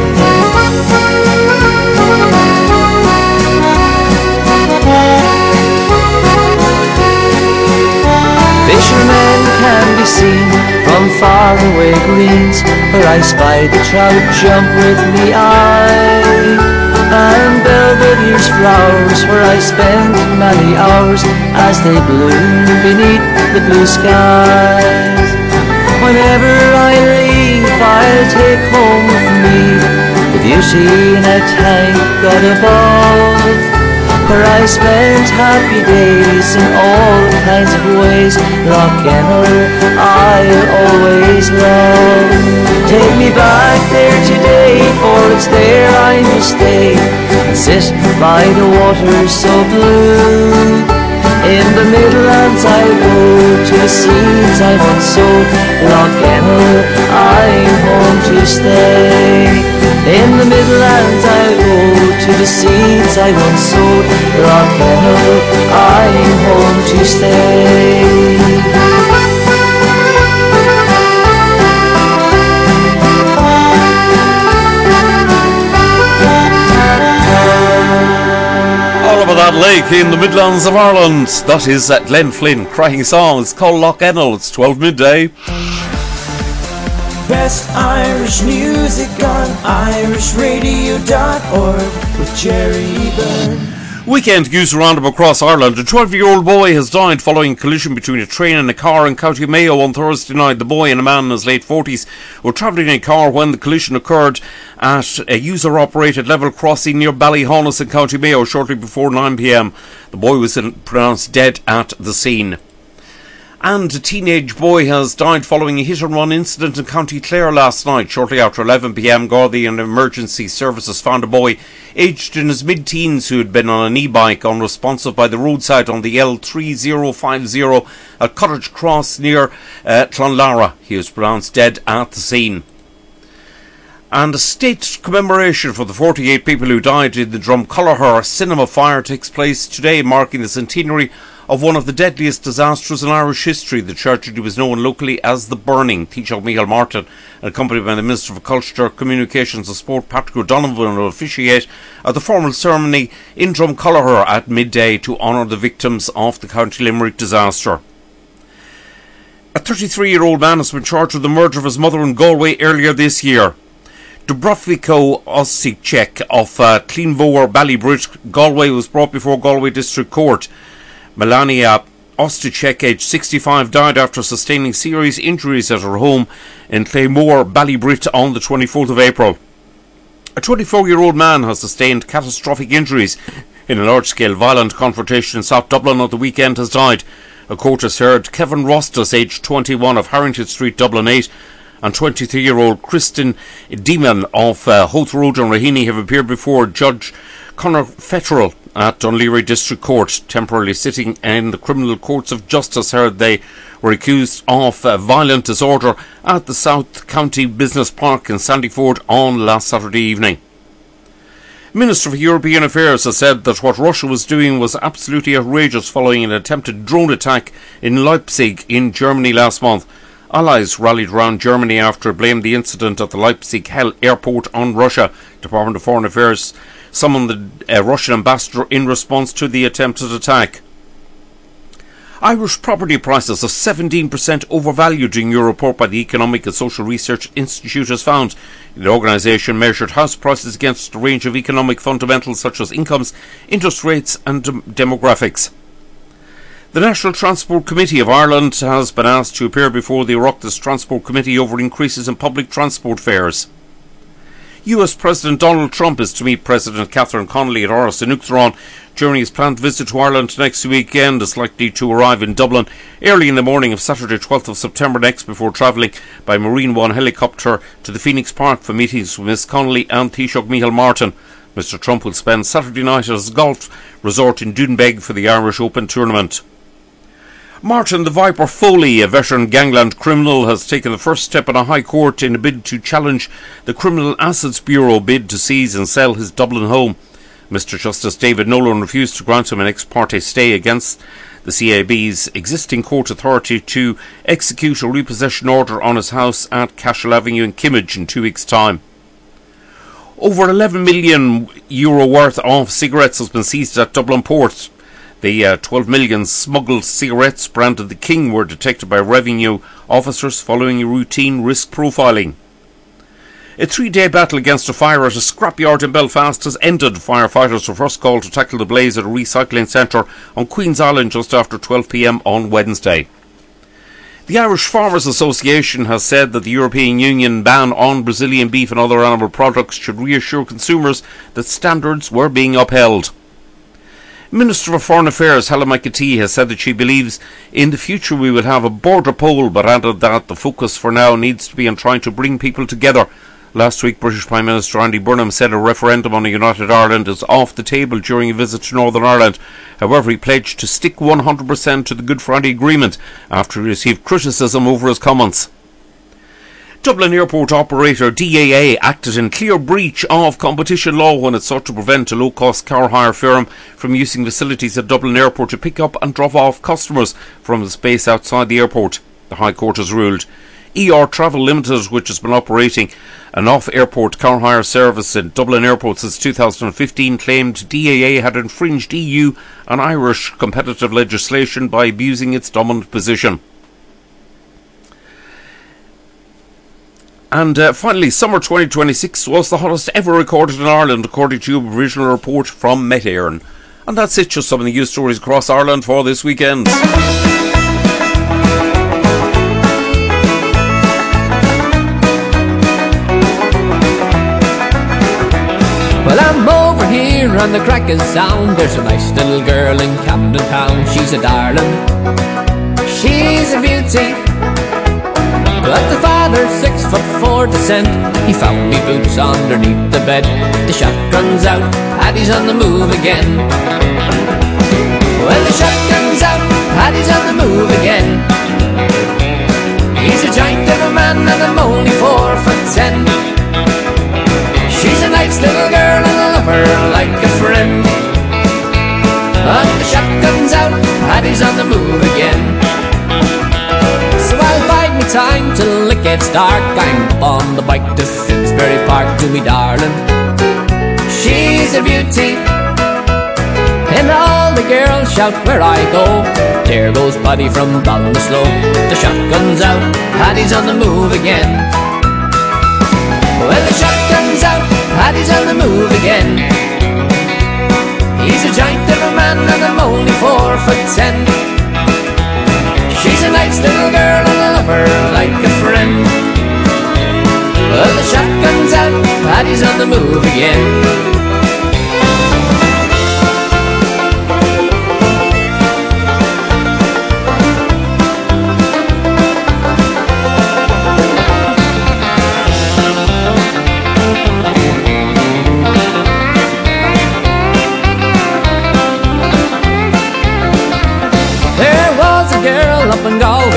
Fishermen can be seen from faraway greens, where I spy the trout jump with me eye, and Belvedere's flowers, where I spend many hours as they bloom beneath the blue skies. Whenever I leave, I'll take home with me the beauty in a tank God above, where I spent happy days in all kinds of ways. Loch Ennell, I'll always love. Take me back there today, for it's there I must stay and sit by the water so blue. In the Midlands I go to the seeds I once sowed, Loch Ennell, I'm home to stay. In the Midlands I go to the seeds I once sowed, Loch Ennell, I'm home to stay. All over that lake in the Midlands of Ireland. That is uh, Glenn Flynn, cracking song. It's called Loch Ennell. It's twelve midday. Best Irish music on Irish Radio dot org with Jerry Byrne. Weekend news roundup across Ireland. A twelve-year-old boy has died following a collision between a train and a car in County Mayo on Thursday night. The boy and a man in his late forties were travelling in a car when the collision occurred at a user-operated level crossing near Ballyhonus in County Mayo shortly before nine p.m. The boy was pronounced dead at the scene. And a teenage boy has died following a hit-and-run incident in County Clare last night. Shortly after eleven p.m, Gardaí and Emergency Services found a boy aged in his mid-teens who had been on an e-bike unresponsive by the roadside on the L three oh five oh at Cottage Cross near uh, Clonlara. He was pronounced dead at the scene. And a state commemoration for the forty-eight people who died in the Drumcollarher cinema fire takes place today, marking the centenary of one of the deadliest disasters in Irish history. The tragedy was known locally as the Burning. Taoiseach Micheál Martin, accompanied by the Minister for Culture, Communications and Sport, Patrick O'Donovan, will officiate at the formal ceremony in Drumcollarher at midday to honour the victims of the County Limerick disaster. A thirty-three-year-old man has been charged with the murder of his mother in Galway earlier this year. Dubravko Osicek of uh, Cleanvour, Ballybrit, Galway was brought before Galway District Court. Melania Ostachek, aged sixty-five, died after sustaining serious injuries at her home in Claymore, Ballybrit on the twenty-fourth of April. A twenty-four-year-old man has sustained catastrophic injuries in a large-scale violent confrontation in South Dublin on the weekend has died. A court has heard Kevin Rostas, aged twenty-one, of Harrington Street, Dublin eight, and twenty-three-year-old Kristen Deeman of uh, Hoth Road and Raheny have appeared before Judge Conor Fetterell at Dunleary District Court. Temporarily sitting in the criminal courts of justice, heard they were accused of uh, violent disorder at the South County Business Park in Sandyford on last Saturday evening. Minister for European Affairs has said that what Russia was doing was absolutely outrageous following an attempted drone attack in Leipzig in Germany last month. Allies rallied around Germany after it blamed the incident at the Leipzig Hell airport on Russia. Department of Foreign Affairs summoned the uh, Russian ambassador in response to the attempted attack. Irish property prices are seventeen percent overvalued in your report by the Economic and Social Research Institute has found. The organisation measured house prices against a range of economic fundamentals such as incomes, interest rates and dem- demographics. The National Transport Committee of Ireland has been asked to appear before the Oireachtas Transport Committee over increases in public transport fares. U S President Donald Trump is to meet President Catherine Connolly at Áras in Uachtaráin during his planned visit to Ireland next weekend. Is likely to arrive in Dublin early in the morning of Saturday twelfth of September next before travelling by Marine One helicopter to the Phoenix Park for meetings with Miss Connolly and Taoiseach Micheál Martin. Mister Trump will spend Saturday night at his golf resort in Doonbeg for the Irish Open tournament. Martin the Viper Foley, a veteran gangland criminal, has taken the first step in a High Court in a bid to challenge the Criminal Assets Bureau bid to seize and sell his Dublin home. Mister Justice David Nolan refused to grant him an ex parte stay against the C A B's existing court authority to execute a repossession order on his house at Cashel Avenue in Kimmage in two weeks' time. Over eleven million euro worth of cigarettes has been seized at Dublin Port. The uh, twelve million smuggled cigarettes branded the King were detected by revenue officers following a routine risk profiling. A three-day battle against a fire at a scrapyard in Belfast has ended. Firefighters were first called to tackle the blaze at a recycling centre on Queen's Island just after twelve p m on Wednesday. The Irish Farmers Association has said that the European Union ban on Brazilian beef and other animal products should reassure consumers that standards were being upheld. Minister for Foreign Affairs Helen McAtee has said that she believes in the future we will have a border poll, but added that the focus for now needs to be on trying to bring people together. Last week, British Prime Minister Andy Burnham said a referendum on a united Ireland is off the table during a visit to Northern Ireland. However, he pledged to stick one hundred percent to the Good Friday Agreement after he received criticism over his comments. Dublin Airport operator D A A acted in clear breach of competition law when it sought to prevent a low-cost car hire firm from using facilities at Dublin Airport to pick up and drop off customers from the space outside the airport. The High Court has ruled. E R Travel Limited, which has been operating an off-airport car hire service in Dublin Airport since two thousand fifteen, claimed D A A had infringed E U and Irish competitive legislation by abusing its dominant position. And uh, finally, summer twenty twenty-six was the hottest ever recorded in Ireland, according to a provisional report from Met Éireann. And that's it, just some of the news stories across Ireland for this weekend. Well, I'm over here on the Crackers Sound. There's a nice little girl in Camden Town. She's a darling, she's a beauty. But the father, six foot four descent, he found me boots underneath the bed. The shotgun's out, Paddy's on the move again. Well, the shotgun's out, Paddy's on the move again. He's a giant of a man and I'm only four foot ten. She's a nice little girl and I love her like a friend. But the shotgun's out, Paddy's on the move again. So I'll bide me time till it gets dark. I'm up on the bike to Finsbury Park to me darling. She's a beauty, and all the girls shout where I go. There goes Paddy from Ballinasloe. The shotgun's out, Paddy's on the move again. Well, the shotgun's out, Paddy's on the move again. He's a giant of a man and I'm only four foot ten.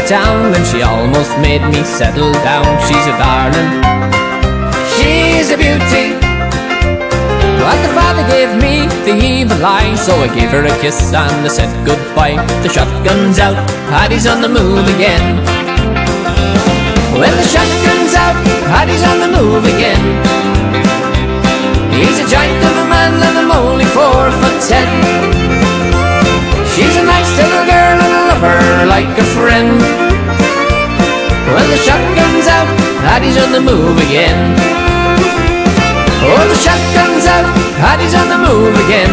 town, and she almost made me settle down. She's a darling, she's a beauty, but the father gave me the evil eye, so I gave her a kiss and I said goodbye. The shotgun's out, Paddy's on the move again. When the shotgun's out, Paddy's on the move again. He's a giant of a man and I'm only four foot ten. She's a nice little girl and I love her like a friend. When the shotgun's out, Paddy's on the move again. Oh, the shotgun's out, Paddy's on the move again.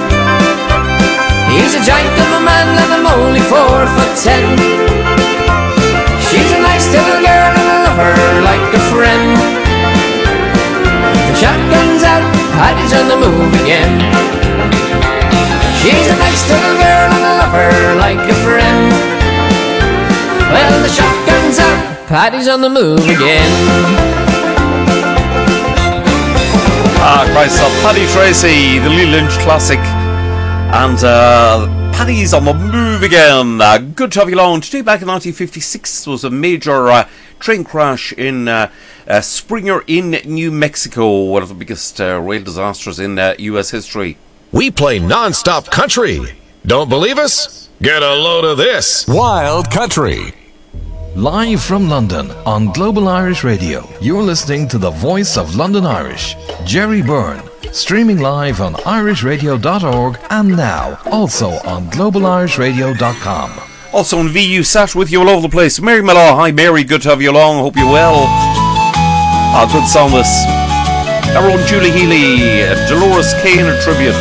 He's a giant of a man and I'm only four foot ten. She's a nice little girl and I love her like a friend. The shotgun's out, Paddy's on the move again. She's a nice little girl and I love her like a friend. Well, the shotgun's out, Paddy's on the move again. Ah, Christ, uh, Paddy Tracy, the Lee Lynch classic, and uh, Paddy's on the move again. Uh, good to have you along. Today, back in nineteen fifty-six, was a major uh, train crash in uh, uh, Springer in New Mexico, one of the biggest uh, rail disasters in uh, U S history. We play non-stop country. Don't believe us? Get a load of this. Wild Country. Live from London on Global Irish Radio, you're listening to the voice of London Irish, Jerry Byrne, streaming live on irish radio dot org and now also on global irish radio dot com. Also on V U Sat with you all over the place. Mary Mallow, hi Mary, good to have you along, hope you're well. Ah, good song this. Our own Julie Healy, uh, Dolores Kane a tribute.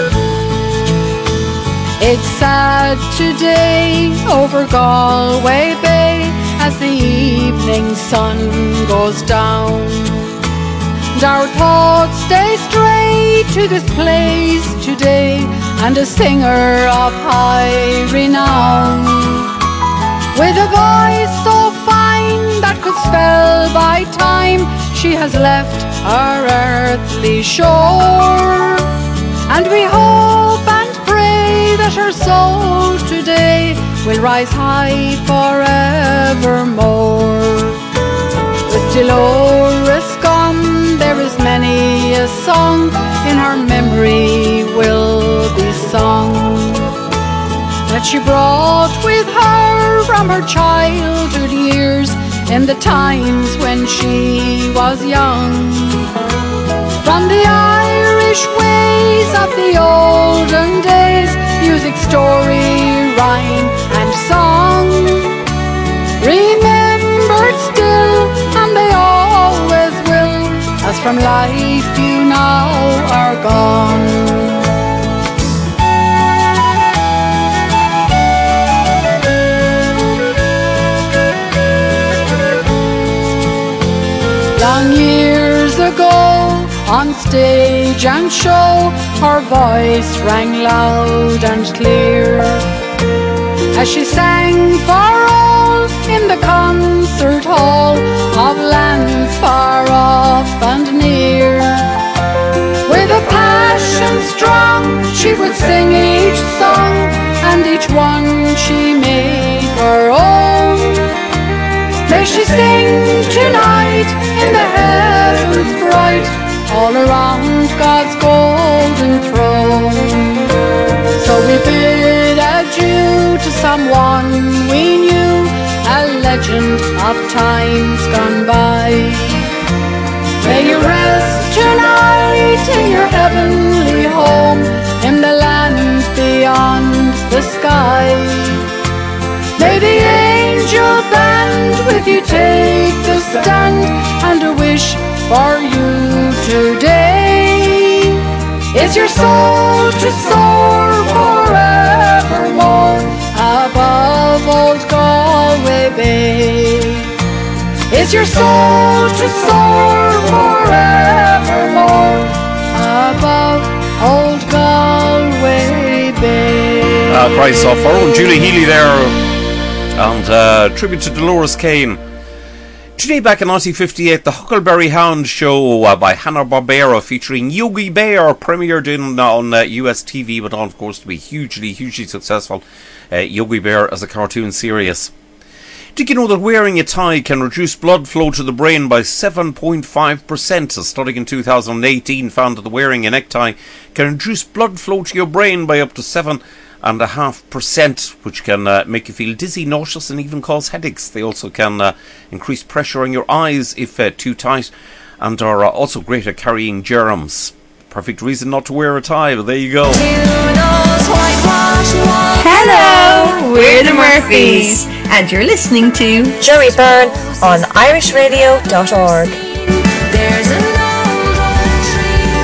It's sad today over Galway Bay as the evening sun goes down. And our thoughts stay straight to this place today and a singer of high renown. With a voice so fine that could spell by time, she has left our earthly shore. And we hope and pray that her soul today will rise high forevermore. With Dolores gone, there is many a song in her memory will be sung, that she brought with her from her childhood years in the times when she was young. From the Irish ways of the olden days, music, story, rhyme and song, remembered still, and they always will, as from life you now are gone. Long years ago, on stage and show, her voice rang loud and clear as she sang for all in the concert hall of lands far off and near. With a passion strong, she would sing each song, and each one she made her own. May she sing tonight in the heavens bright, all around God's golden throne. So we bid adieu to someone we knew, a legend of times gone by. May you rest tonight in your heavenly home, in the land beyond the sky. May the angel band with you take the stand, and a wish for you today is your soul to soar forevermore above old Galway Bay. Is your soul to soar forevermore above old Galway Bay. Ah, Christ off our own Julie Healy there, and uh, tribute to Dolores Kane. Today, back in nineteen fifty-eight, the Huckleberry Hound show uh, by Hanna-Barbera featuring Yogi Bear premiered in, on uh, U S T V, went on, of course, to be hugely, hugely successful. Uh, Yogi Bear as a cartoon series. Did you know that wearing a tie can reduce blood flow to the brain by seven point five percent? A study in two thousand eighteen found that wearing a necktie can reduce blood flow to your brain by up to seven and a half percent, which can uh, make you feel dizzy, nauseous, and even cause headaches. They also can uh, increase pressure on your eyes if uh, too tight, and are uh, also great at carrying germs. Perfect reason not to wear a tie, but there you go. Hello, we're the Murphys, and you're listening to Jerry Byrne on irish radio dot org. There's an old, old tree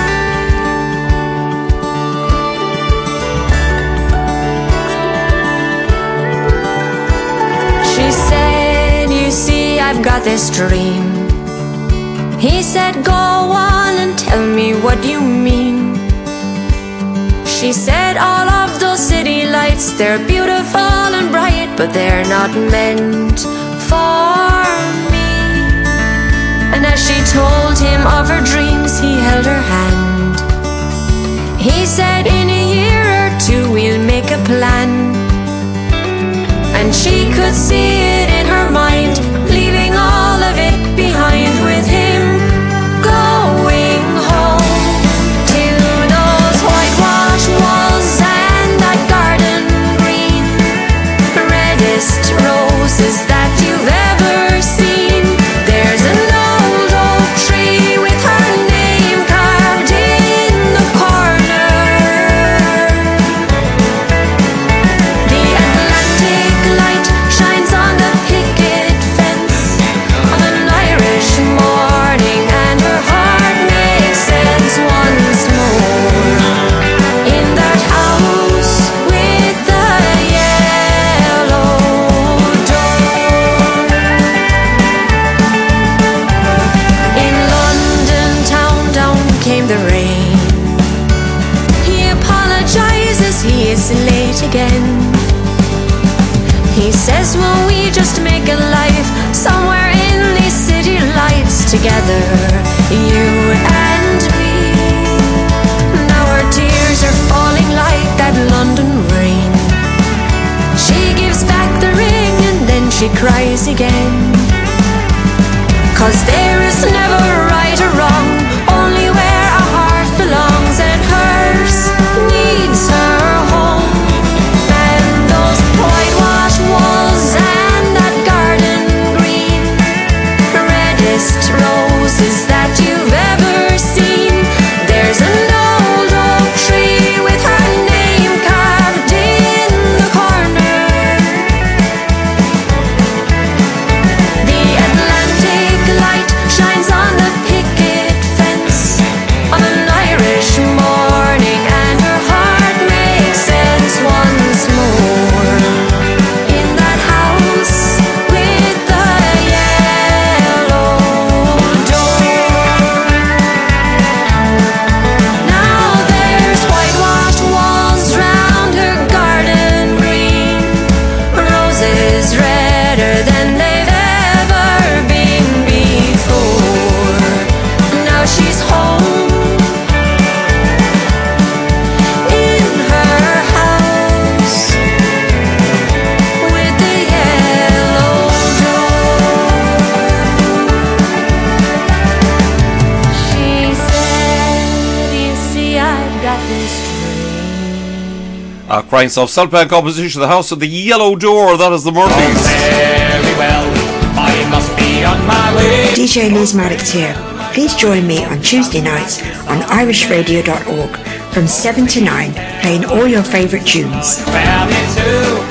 with... She said, you see, I've got this dream. He said, go on and tell me what you mean. She said, all of those city lights, they're beautiful and bright, but they're not meant for me. And as she told him of her dreams, he held her hand. He said, in a year or two we'll make a plan. And she could see it in her mind, leaving all of it behind, with him going home to those whitewashed walls and that garden green, reddest roses that you've ever seen. There's an old oak tree with her name carved in the corner. The Atlantic light shines on the picket fence on an Irish morning, and her heart makes sense once more. In that house with the yellow door. In London town down came the rain. He apologizes, he is late again. He says, will we just make a life somewhere in these city lights together, you and me? Now her tears are falling like that London rain. She gives back the ring and then she cries again. 'Cause there is never right or wrong, only where a heart belongs, and hers needs her home. And those whitewashed walls and that garden green, reddest roses that you've ever seen. There's an old oak tree with her name carved in the corner. The Atlantic light shines on the picket fence on an Irish morning, and her heart makes sense once more. In that house with the yellow door. Now there's whitewashed walls round her garden green, roses redder than they've ever been before. Now she's home in her house with the yellow door. She said, you see, I've got this Uh, crying self Self-Bank composition, The House of the Yellow Door. That is the Murphys. Very well, I must be on my way. D J Liz Maddox here. Please join me on Tuesday nights on irish radio dot org from seven to nine, playing all your favourite tunes. Family too.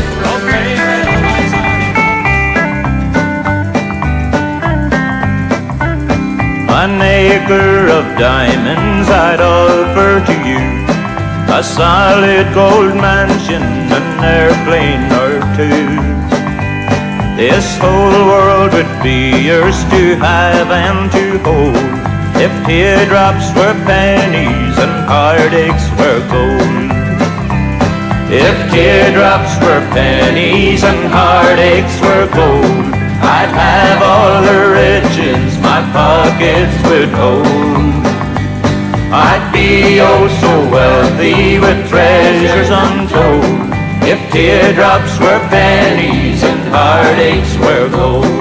An acre of diamonds I'd offer to you, a solid gold mansion, an airplane or two. This whole world would be yours to have and to hold, if teardrops were pennies and heartaches were gold. If teardrops were pennies and heartaches were gold, I'd have all the riches my pockets would hold. I'd be oh so wealthy with treasures untold, If teardrops were pennies and heartaches were gold.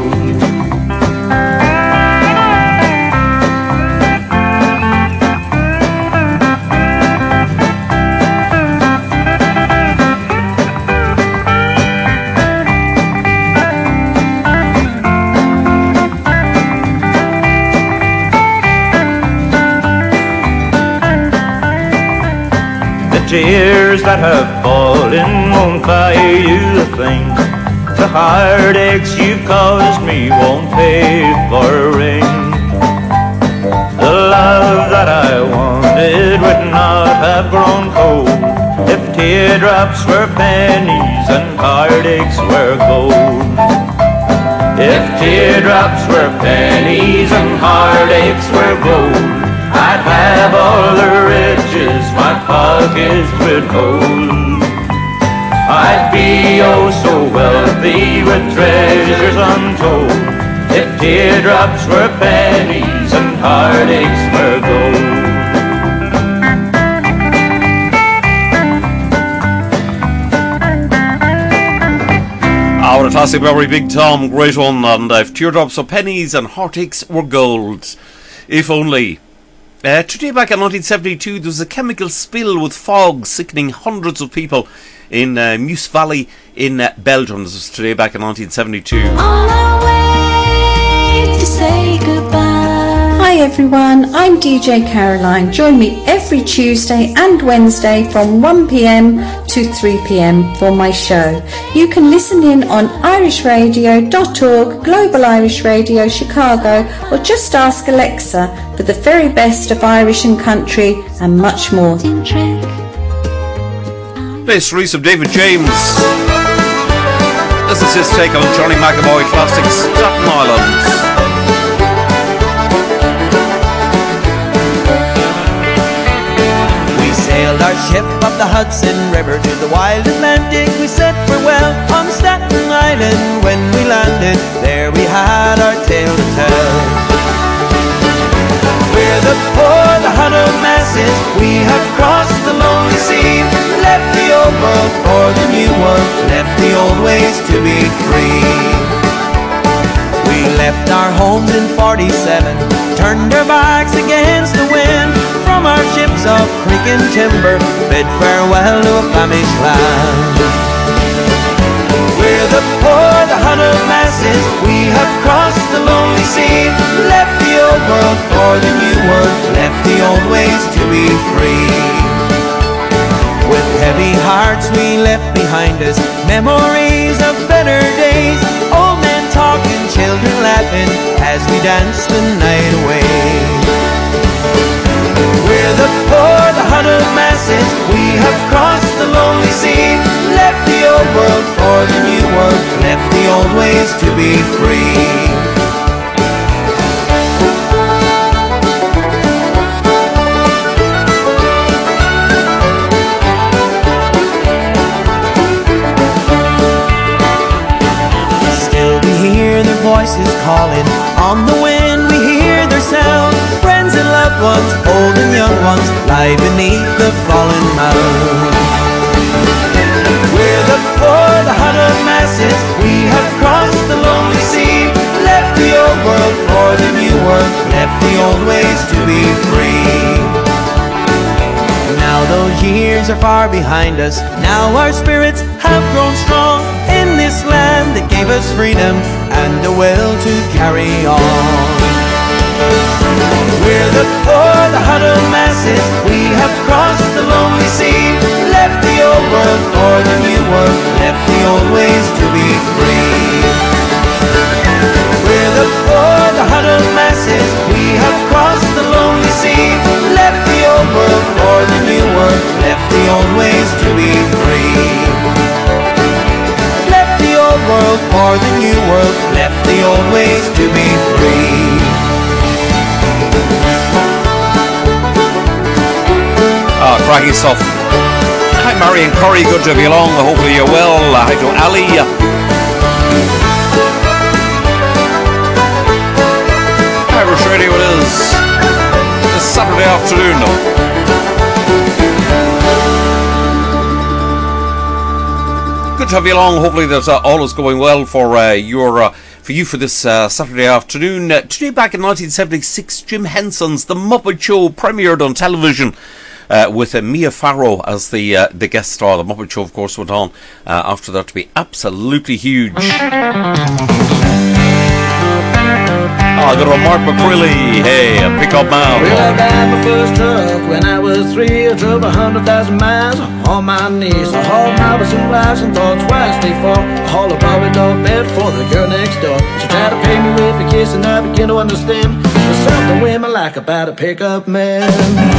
Tears that have fallen won't buy you a thing. The heartaches you've caused me won't pay for a ring. The love that I wanted would not have grown cold if teardrops were pennies and heartaches were gold. If teardrops were pennies and heartaches were gold, I'd have all the riches my pockets would hold. I'd be oh so wealthy with treasures untold if teardrops were pennies and heartaches were gold. Our oh, classic memory, Big Tom, great one. And if teardrops were pennies and heartaches were gold, if only. Uh, today back in nineteen seventy-two, there was a chemical spill with fog sickening hundreds of people in uh, Meuse Valley in uh, Belgium. This was today back in nineteen seventy-two. On our way to say goodbye. Hi everyone, I'm D J Caroline. Join me every Tuesday and Wednesday from one p.m. to three p.m. for my show. You can listen in on irish radio dot org, Global Irish Radio Chicago, or just ask Alexa for the very best of Irish and country and much more. Bass release of David James. This is his take on Johnny McAvoy classic Staten Island. Sailed our ship up the Hudson River to the wild Atlantic. We said farewell on Staten Island. When we landed, there we had our tale to tell. We're the poor, the huddled masses. We have crossed the lonely sea. Left the old world for the new one. Left the old ways to be free. We left our homes in forty-seven. Turned our backs against the wind. From our ships of creek and timber, bid farewell to a famished land. We're the poor, the huddled masses. We have crossed the lonely sea. Left the old world for the new one. Left the old ways to be free. With heavy hearts we left behind us memories of better days. Old men talking, children laughing as we danced the night away. We're the poor, the huddled masses. We have crossed the lonely sea. Left the old world for the new one. Left the old ways to be free. Still we hear their voices calling. On the wind we hear their sound. Friends and loved ones, old and young ones, lie beneath the fallen mound. We're the poor, the huddled masses. We have crossed the lonely sea. Left the old world for the new one. Left the old ways to be free. Now those years are far behind us. Now our spirits have grown strong in this land that gave us freedom and a will to carry on. We're the poor, the huddled masses. We have crossed the lonely sea. Left the old world for the new one. Left the old ways to be free. We're the poor, the huddled masses. We have crossed the lonely sea. Left the old world for the new one. Left the old ways to be free. Left the old world for the new world. Left the old ways to be free. Ah, cracking stuff. Hi, Marion Curry, good to have you along. Hopefully you're well. Uh, hi to Ali. Irish Radio it is. This Saturday afternoon. Good to have you along. Hopefully that uh, all is going well for uh, your uh, for you for this uh, Saturday afternoon. Uh, today, back in nineteen seventy-six, Jim Henson's The Muppet Show premiered on television uh, with uh, Mia Farrow as the uh, the guest star. The Muppet Show, of course, went on uh, after that to be absolutely huge. Oh, I got a Mark McCrilly. Hey, a pickup man. Well, I got my first truck when I was three. I drove a hundred thousand miles on my knees. I hauled marbles and wives and thought twice before I hauled a Bobby dog bed for the girl next door. She tried to pay me with a kiss and I began to understand there's something women like about a pickup man.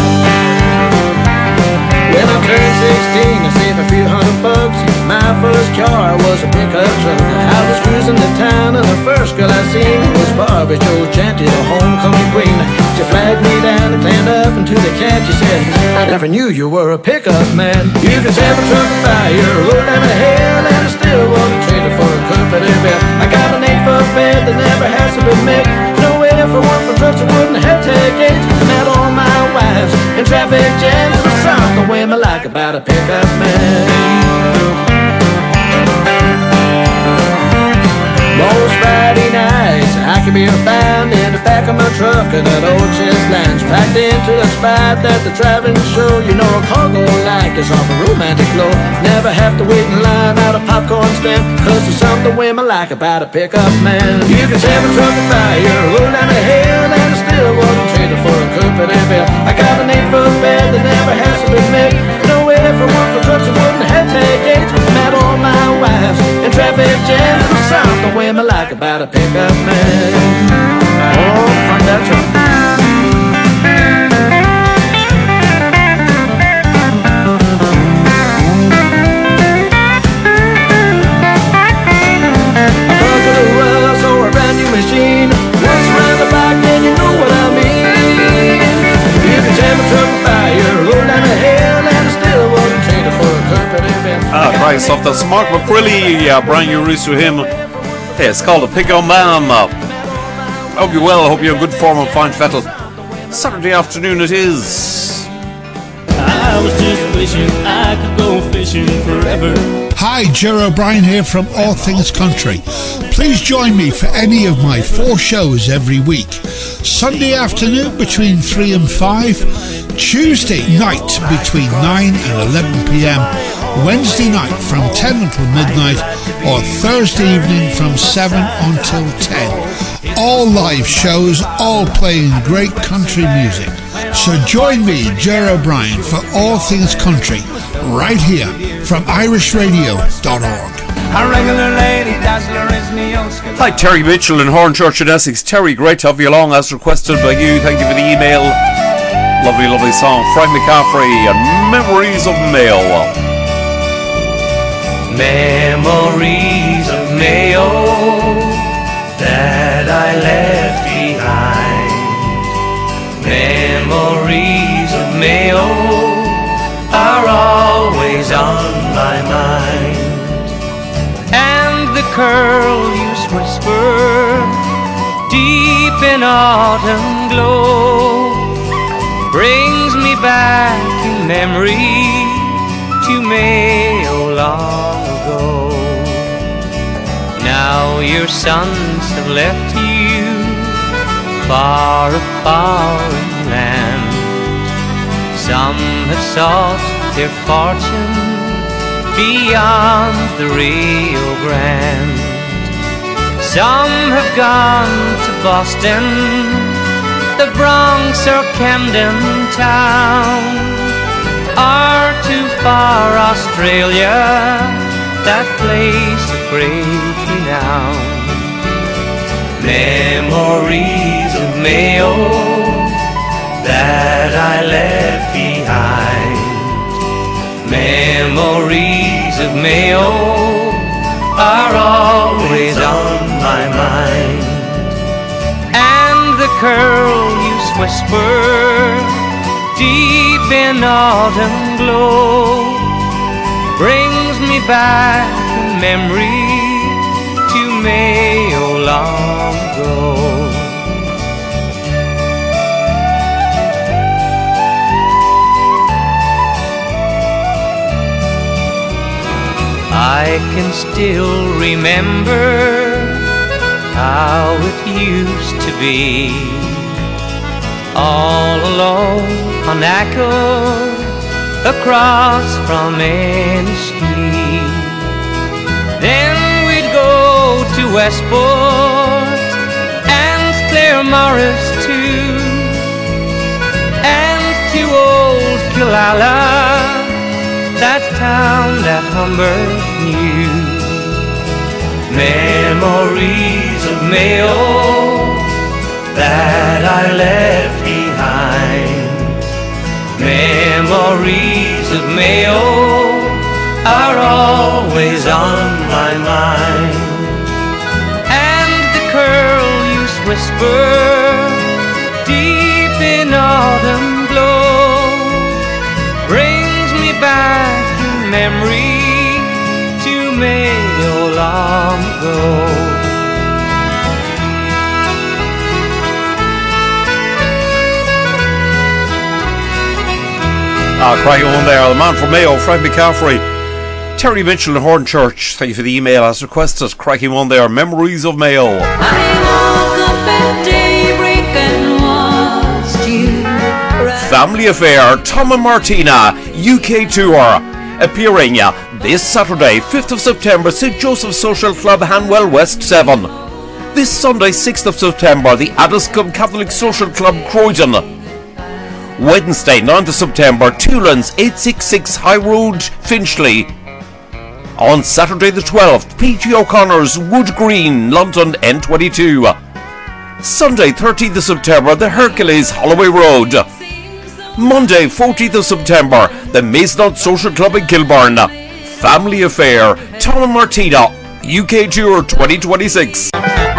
When I turned sixteen, I saved a few hundred bucks. My first car was a pickup truck. I was cruising to town and the first girl I seen was Barbie Joe Chanty, the homecoming queen. She flagged me down and climbed up into the cab. She said, I never knew you were a pickup man. You can set my truck on fire, roll down the hill, and I still want to trade it for a company bill. I got an eight-foot bed that never has to be made. No way if I weren't for trucks I wouldn't have taken. I met all my wives in traffic jams. There's something women like about a pickup man. Most Friday nights I can be found in the back of my truck and that old chest lounge packed into the spot that the driving show. You know a cargo like is off a romantic glow. Never have to wait in line at a popcorn stand, cause there's something women like about a pickup man. You can set my truck on fire, roll down the hill, and I still wouldn't trade it for a company bill. I got an eight-foot bed that never has to be made. No way for one for trucks I wouldn't have taken. Met all my wives in traffic jams. There's something women like about a pickup man. Oh, fuck that truck. I buckled a rust or a brand new machine. Once around the back, then you know what I mean. You can set my truck on fire, roll down the hill, and I still wouldn't trade it for a company bill. Ah, right, so that's Mark McCrilly. Yeah, brand new release to him. Hey, it's called a Pickup Man. Uh, I hope you're well. I hope you're in good form and fine fettle. Saturday afternoon it is. I was just wishing I could go fishing forever. Hi, Jerry O'Brien here from All Things Country. Please join me for any of my four shows every week. Sunday afternoon between three and five, Tuesday night between nine and eleven p.m, Wednesday night from ten until midnight, or Thursday evening from seven until ten. All live shows, all playing great country music. So join me, Jerry O'Brien, for All Things Country, right here from irish radio dot org. A regular lady dazzler is me old school. Hi, Terry Mitchell in Hornchurch in Essex. Terry, great to have you along as requested by you. Thank you for the email. Lovely, lovely song. Frank McCaffrey and Memories of Mayo. Memories of Mayo that I left behind. Memories of Mayo are always on my mind. And the curlews whisper deep in autumn glow brings me back in memory to Mayo long ago. Now your sons have left you far a foreign land. Some have sought their fortune beyond the Rio Grande. Some have gone to Boston, the Bronx or Camden Town, or to far Australia, that place of great renown. Memories of Mayo that I left behind. Memories of Mayo are always on my mind. And the curlews whisper deep in autumn glow brings me back in memory to Mayo long ago. I can still remember how it used to be, all alone on Ackle, across from any street. Then we'd go to Westport and Claremorris too, and to old Killala, that town that Humbert knew. Memories of Mayo that I left behind. Memories of Mayo are always on my mind. And the curlews whisper deep in autumn glow brings me back in memory to Mayo long ago. Ah, cracking on there. The man from Mayo, Frank McCaffrey. Terry Mitchell in Hornchurch, thank you for the email as requested. Cracking on there. Memories of Mayo. I woke up at daybreak and watched you. Family Affair, Tom and Martina, U K tour. Appearing this Saturday, fifth of September, Saint Joseph's Social Club, Hanwell West seven. This Sunday, sixth of September, the Addiscombe Catholic Social Club, Croydon. Wednesday, ninth of September, Tulans, eight sixty-six High Road, Finchley. On Saturday the twelfth, P G O'Connor's, Wood Green, London, N twenty-two. Sunday, thirteenth of September, the Hercules, Holloway Road. Monday, fourteenth of September, the Maisnot Social Club in Kilburn. Family Affair, Tom and Martina, U K Tour twenty twenty-six.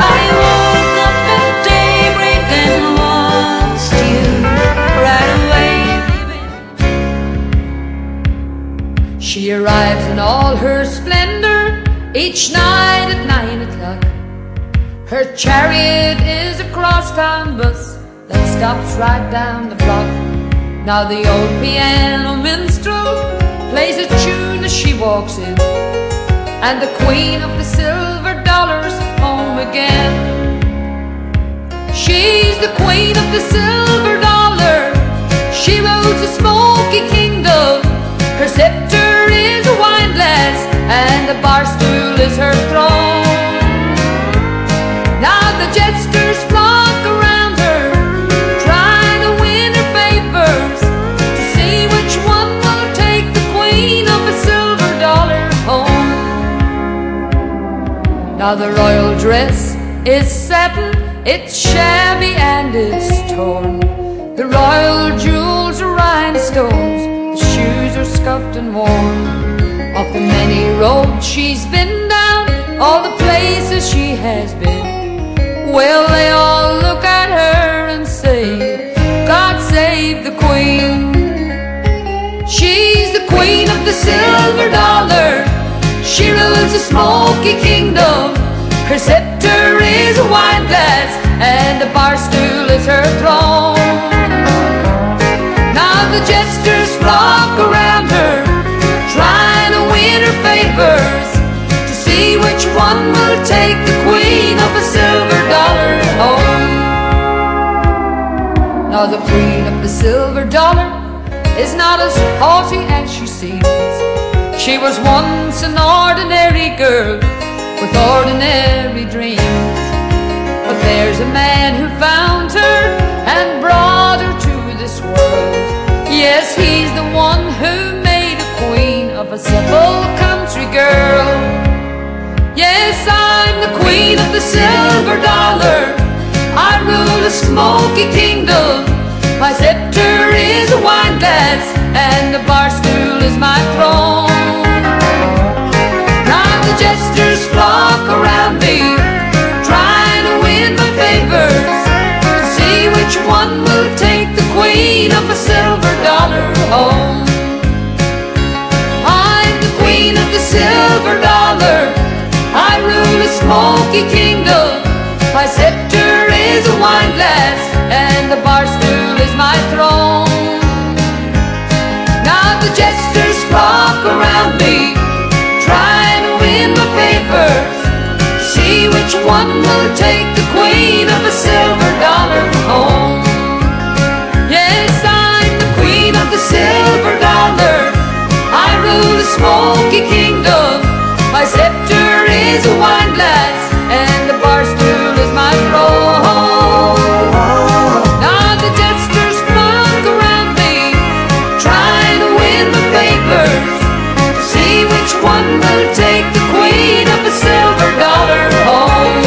She arrives in all her splendor each night at nine o'clock. Her chariot is a crosstown bus that stops right down the block. Now the old piano minstrel plays a tune as she walks in, and the queen of the silver dollar's home again. She's the queen of the silver dollar. She rules a smoky kingdom. Her scepter is a wine glass, and the bar stool is her throne. Now the jesters flock around her, trying to win her favors, to see which one will take the queen of a silver dollar home. Now the royal dress is satin, it's shabby and it's torn. The royal jewels are rhinestones, shoes are scuffed and worn. Of the many roads she's been down, all the places she has been, well, they all look at her and say, God save the queen. She's the queen of the silver dollar. She rules a smoky kingdom. Her scepter is a wine glass, and the bar stool is her throne. Now the jesters flock around her, trying to win her favors, to see which one will take the queen of a silver dollar home. Now the queen of the silver dollar is not as haughty as she seems. She was once an ordinary girl with ordinary dreams, but there's a man who found her and brought her to this world. Yes, he's the one who made a queen of a simple country girl. Yes, I'm the queen of the silver dollar. I rule a smoky kingdom. My scepter is a wine glass, and the bar stool is my throne. Now the jesters flock around me, trying to win my favors, to see which one will take the queen of a silver dollar home. I'm the queen of the silver dollar. I rule a smoky kingdom. My scepter is a wine glass, and the bar stool is my throne. Now the jesters flock around me, trying to one will take the queen of the silver dollar home? Yes, I'm the queen of the silver dollar. I rule a smoky kingdom. My scepter is a wine glass, and the bar stool is my throne. Now the jesters flock around me, trying to win the papers, to see which one will take the queen of the silver dollar home.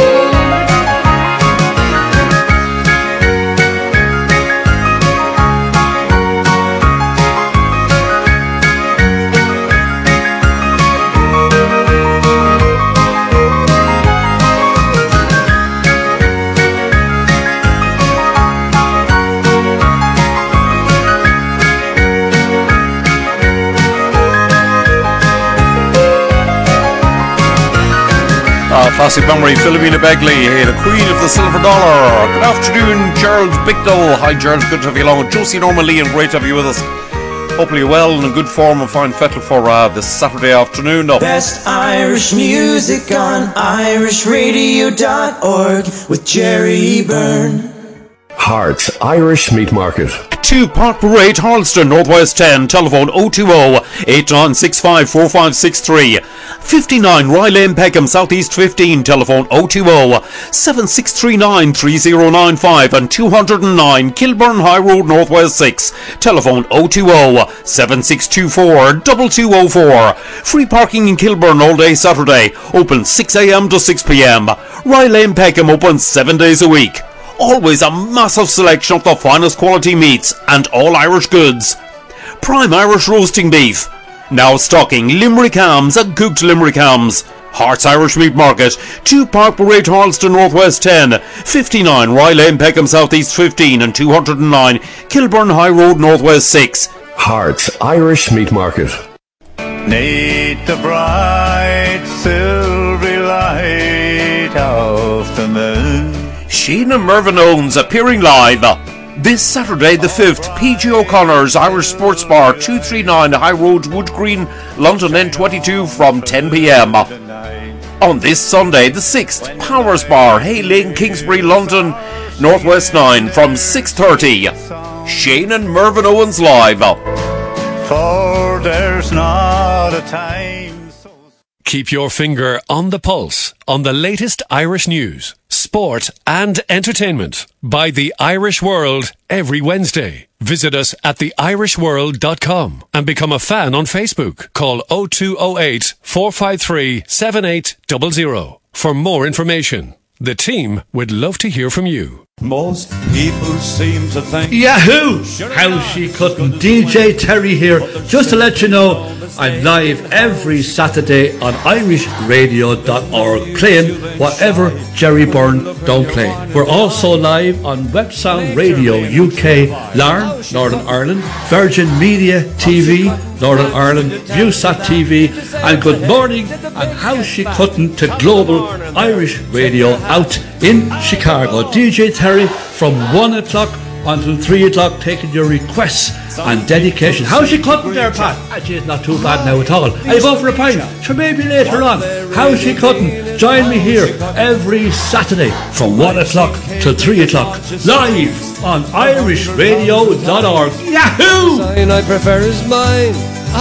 Classic memory, Philomena Begley, hey, the Queen of the Silver Dollar. Good afternoon, Gerald Bicknell. Hi, Gerald, good to have you along. Josie Norman Lee, and great to have you with us. Hopefully you're well and in good form and fine fettle for uh, this Saturday afternoon. No. Best Irish music on irish radio dot org with Jerry Byrne. Hearts Irish Meat Market. two Park Parade, Harleston, Northwest ten, telephone oh two oh, eight nine six five, four five six three. fifty-nine Rye Lane, Peckham, Southeast fifteen, telephone oh two oh, seven six three nine, three oh nine five, and two oh nine Kilburn High Road, Northwest six, telephone oh two oh, seven six two four, two two oh four. Free parking in Kilburn all day Saturday, open six a.m. to six p.m. Rye Lane, Peckham, open seven days a week. Always a massive selection of the finest quality meats and all Irish goods. Prime Irish roasting beef. Now stocking Limerick hams and cooked Limerick hams. Hearts Irish Meat Market, two Park Parade, Harleston, Northwest ten, fifty-nine Rye Lane, Peckham, Southeast fifteen, and two oh nine Kilburn High Road, Northwest six. Hearts Irish Meat Market. Neath the bright silvery light of the moon. Sheena Mervyn Owens appearing live this Saturday the fifth, P G O'Connor's Irish Sports Bar, two thirty-nine High Road, Wood Green, London N twenty-two from ten p.m. On this Sunday the sixth, Powers Bar, Hay Lane, Kingsbury, London, Northwest nine from six thirty. Shane and Mervyn Owens live. For there's not a time. Keep your finger on the pulse on the latest Irish news, sport and entertainment by The Irish World every Wednesday. Visit us at the irish world dot com and become a fan on Facebook. Call oh two oh eight, four five three, seven eight zero zero for more information. The team would love to hear from you. Most people seem to think Yahoo! How she couldn't. D J Terry here. Just to let you know, I'm live every Saturday on irish radio dot org playing whatever Jerry Byrne don't play. We're also live on Web Sound Radio U K, Larne, Northern Ireland, Virgin Media T V, Northern Ireland, Viewsat T V, and Good Morning and How She Couldn't to Global Irish Radio out in Chicago. D J Terry from one o'clock until three o'clock taking your requests and dedication. How she couldn't there, Pat? Actually, it's not too bad now at all. Are you going for a pint? Sure, maybe later on. How she couldn't. Join me here every Saturday from one o'clock to three o'clock live on irish radio dot org. Yahoo! The sign I prefer is mine.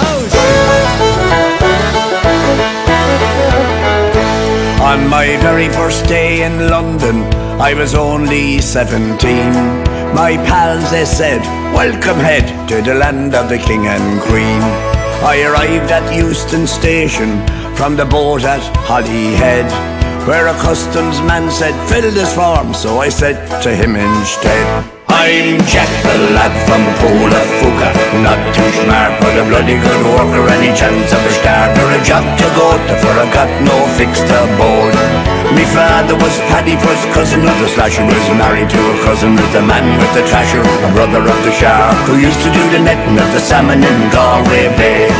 On my very first day in London, I was only seventeen. My pals, they said, welcome head to the land of the king and queen. I arrived at Euston Station from the boat at Holyhead, where a customs man said, fill this form, so I said to him instead, I'm Jack the lad from Pola Fuka, not too smart but a bloody good worker. Any chance of a start or a job to go to, for I got no fixed aboard. Me father was Paddy, first cousin of the slasher, was married to a cousin of the man with the trasher, a brother of the shark who used to do the netting of the salmon in Galway Bay.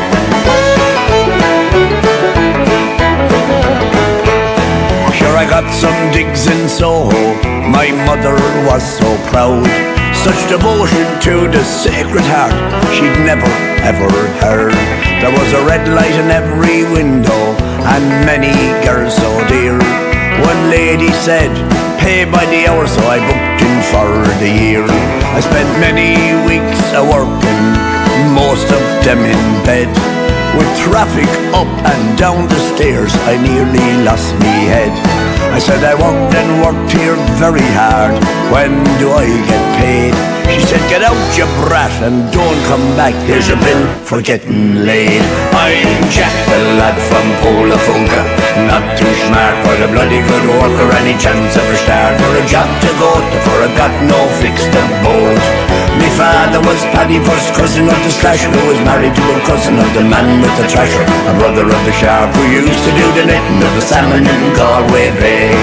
Sure, I got some digs in Soho, my mother was so proud. Such devotion to the Sacred Heart she'd never ever heard. There was a red light in every window and many girls so dear One lady said, pay by the hour, so I booked in for the year. I spent many weeks a working, most of them in bed. With traffic up and down the stairs, I nearly lost me head. I said I worked and worked here very hard, when do I get paid? She said, get out you brat and don't come back, there's a bill for getting laid. I'm Jack the lad from Pola Funka, not too smart for the bloody good work or any chance of a start, or a job to go to, for I got no fixed abode. My father was Paddy, first cousin of the slasher, who was married to a cousin of the man with the thrasher, a brother of the shark who used to do the netting of the salmon in Galway Bay.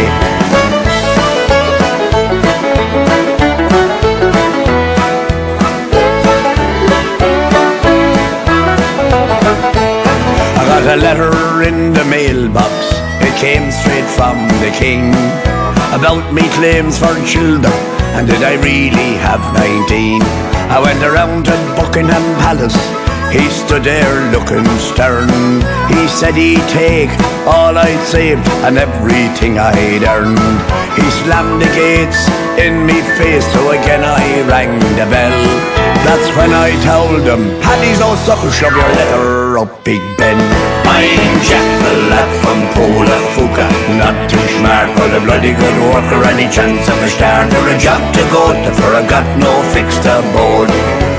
I got a letter in the mailbox, it came straight from the king, about me claims for children, and did I really have nineteen? I went around to Buckingham Palace, he stood there looking stern. He said he'd take all I'd saved and everything I'd earned. He slammed the gates in me face, so again I rang the bell. That's when I told him, Paddy's no sucker, shove your letter up Big Ben. I'm Jack the lad from Pola Fuka, not too smart for the bloody good work or any chance of a start, or a job to go to, for I got no fixed abode.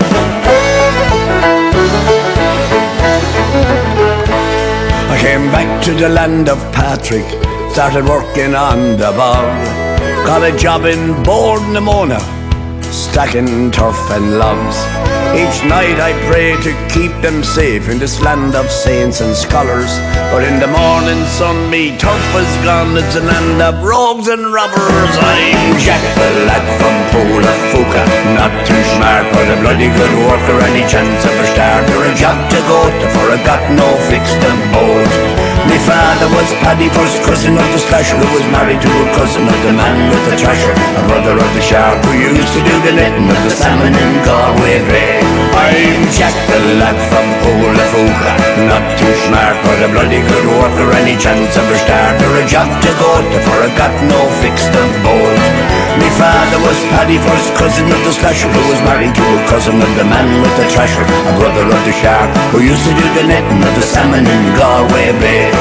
I came back to the land of Patrick, started working on the bog, got a job in Board Namona, stacking turf and logs. Each night I pray to keep them safe in this land of saints and scholars, but in the morning sun me turf is gone, it's a land of rogues and robbers. I'm Jack the lad from Pola Fuka, not too smart for the bloody good work or any chance of a start, or a job to go to, for I got no fixed abode. My father was Paddy, first cousin of the slasher, who was married to a cousin of the man with the thrasher, a brother of the shark who used to do the netting of the salmon in Galway Bay. I'm Jack the lad from Pola Fuka, not too smart for the bloody good work or any chance of a start, or a job to go to, for I got no fixed abode. My father was Paddy, first cousin of the slasher, who was married to a cousin of the man with the thrasher, a brother of the shark who used to do the netting of the salmon in Galway Bay.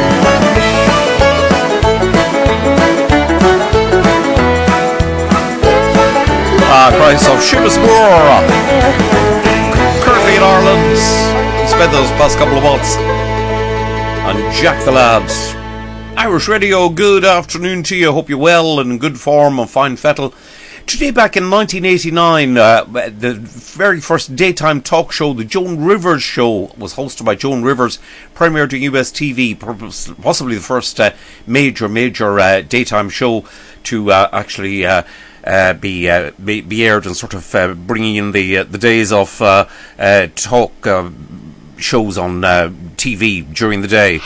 Ah, Christ of Shippesmore, currently in Ireland, spent those past couple of months, and Jack the Lad. Irish Radio, good afternoon to you, hope you're well and in good form and fine fettle. Today back in nineteen eighty-nine, uh, the very first daytime talk show, the Joan Rivers Show, was hosted by Joan Rivers, premiered on U S T V, possibly the first uh, major, major uh, daytime show to uh, actually uh, uh, be, uh, be be aired, and sort of uh, bringing in the uh, the days of uh, uh, talk uh, shows on uh, T V during the day.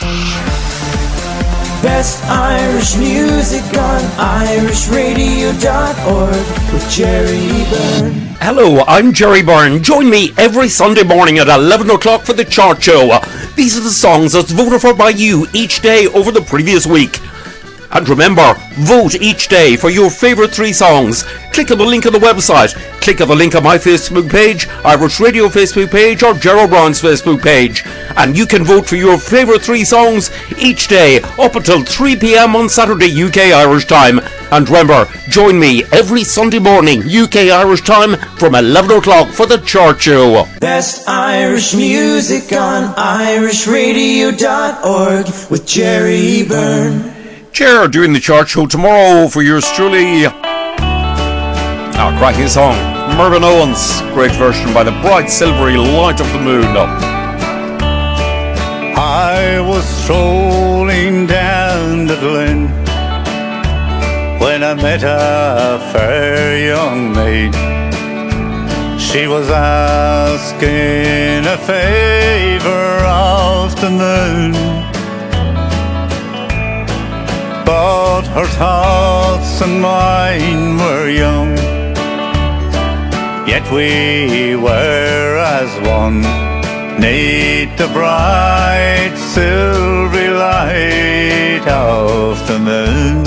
Best Irish music on irish radio dot org with Jerry Byrne. Hello, I'm Jerry Byrne. Join me every Sunday morning at eleven o'clock for the chart show. These are the songs that's voted for by you each day over the previous week. And remember, vote each day for your favourite three songs. Click on the link on the website. Click on the link on my Facebook page, Irish Radio Facebook page, or Gerald Brown's Facebook page. And you can vote for your favourite three songs each day up until three p.m. on Saturday U K Irish time. And remember, join me every Sunday morning U K Irish time from eleven o'clock for the chart show. Best Irish music on irish radio dot org with Jerry Byrne. Chair doing the chart show tomorrow for yours truly. Our cracking song, Mervyn Owens, great version by the bright silvery light of the moon. I was strolling down the glen when I met a fair young maid. She was asking a favour of the moon, but her thoughts and mine were young, yet we were as one, 'neath the bright silvery light light of the moon.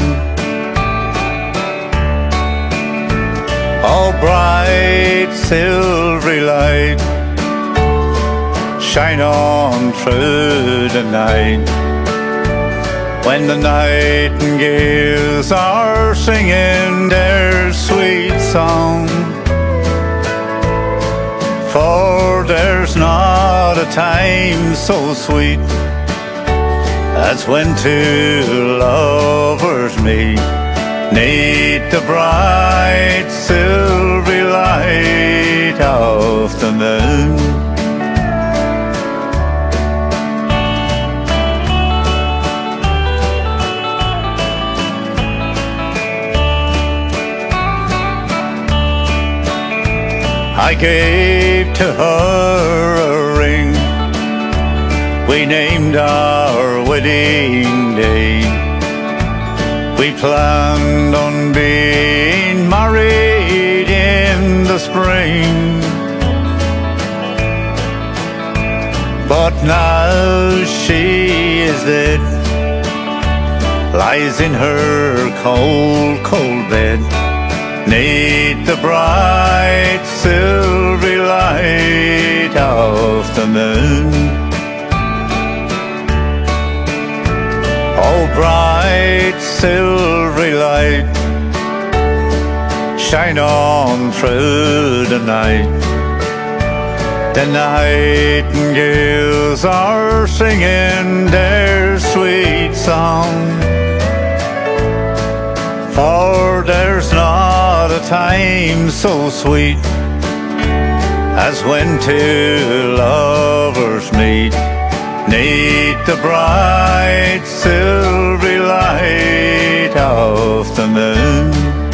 Oh, bright silvery light, shine on through the night. When the nightingales are singing their sweet song, for there's not a time so sweet as when two lovers meet, neath the bright silvery light of the moon. I gave to her a ring, we named our wedding day. We planned on being married in the spring, but now she is dead, lies in her cold, cold bed, neath the bright silvery light of the moon. Oh, bright silvery light, shine on through the night. The nightingales are singing their sweet song, for there's not a time so sweet as when two lovers meet, neath the bright silvery light of the moon.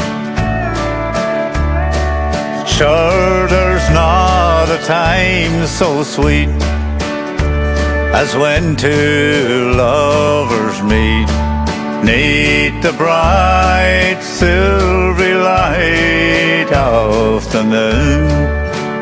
Sure, there's not a time so sweet as when two lovers meet, neath the bright silvery light of the moon.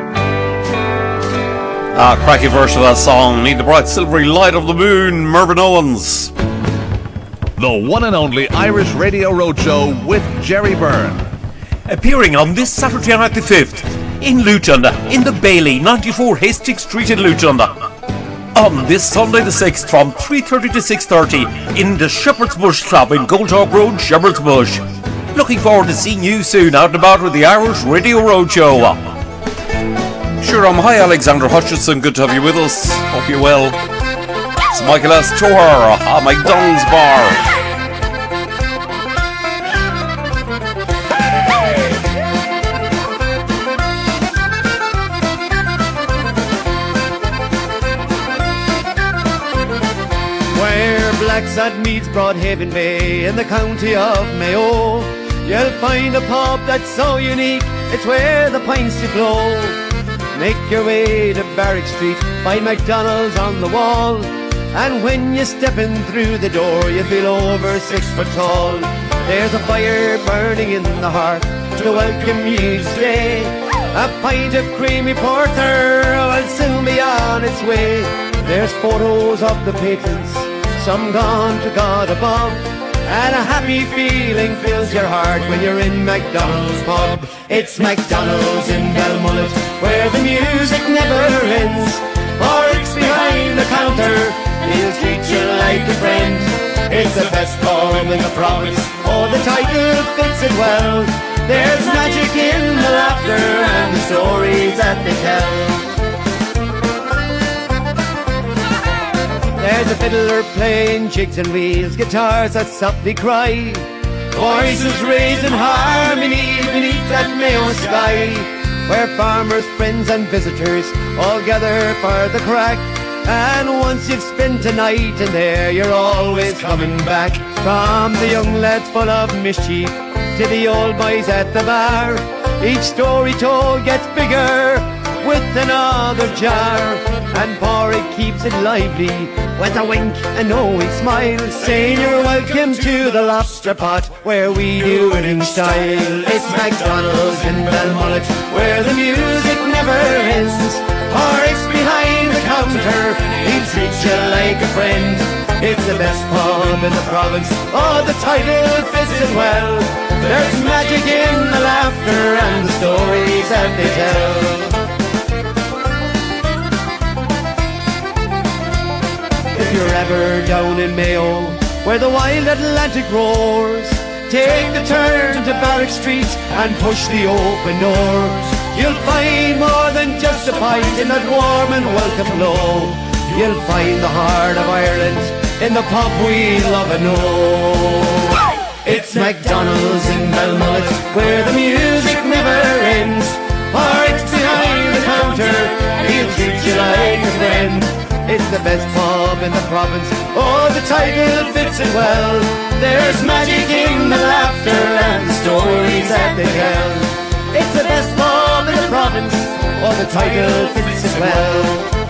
Ah, cracky verse of that song, Need the Bright Silvery Light of the Moon, Mervyn Owens. The one and only Irish Radio Roadshow with Jerry Byrne. Appearing on this Saturday night the fifth in Luton, in the Bailey, ninety-four Hastings Street in Luton. On this Sunday the sixth from three thirty to six thirty in the Shepherd's Bush Club in Goldhawk Road, Shepherd's Bush. Looking forward to seeing you soon out and about with the Irish Radio Roadshow. Sure, um, hi Alexander Hutchinson, good to have you with us. Hope you're well. It's Michael S. Toher at McDonald's Bar. Where Blacksad meets Broadhaven Bay in the county of Mayo, you'll find a pub that's so unique, it's where the pints do flow. Make your way to Barrack Street, find McDonald's on the wall, and when you step in through the door, you feel over six foot tall. There's a fire burning in the hearth to welcome you to stay. A pint of creamy porter will soon be on its way. There's photos of the patrons, some gone to God above, and a happy feeling fills your heart when you're in McDonald's pub. It's McDonald's in Belmullet, where the music never ends. Porrick's behind the counter, he'll treat you like a friend. It's the best pub in the province, oh the title fits it well. There's magic in the laughter and the stories that they tell. There's a fiddler playing jigs and reels, guitars that softly cry, voices raised in harmony beneath that Mayo sky, where farmers, friends and visitors all gather for the crack. And once you've spent a night in there, you're always coming back. From the young lads full of mischief to the old boys at the bar, each story told gets bigger with another jar. And Porrick keeps it lively with a wink and knowing smile, saying you're welcome to the lobster pot where we do it in style. It's McDonald's in Belmullet, where the music never ends. Porrick's behind the counter, he treats you like a friend. It's the best pub pub in the province. Oh, the title fits it well. There's magic in the laughter and the stories that they tell. If you're ever down in Mayo, where the wild Atlantic roars, take the turn to Barrack Street and push the open doors. You'll find more than just a pint in that warm and welcome glow. You'll find the heart of Ireland in the pub we love and know. It's McDonald's in Belmullet, where the music never ends. Or it's behind the counter, he'll treat you like a friend. It's the best pub in the province, oh, the title fits it well. There's magic in the laughter and the stories that they tell. It's the best pub in the province, oh, the title fits it well.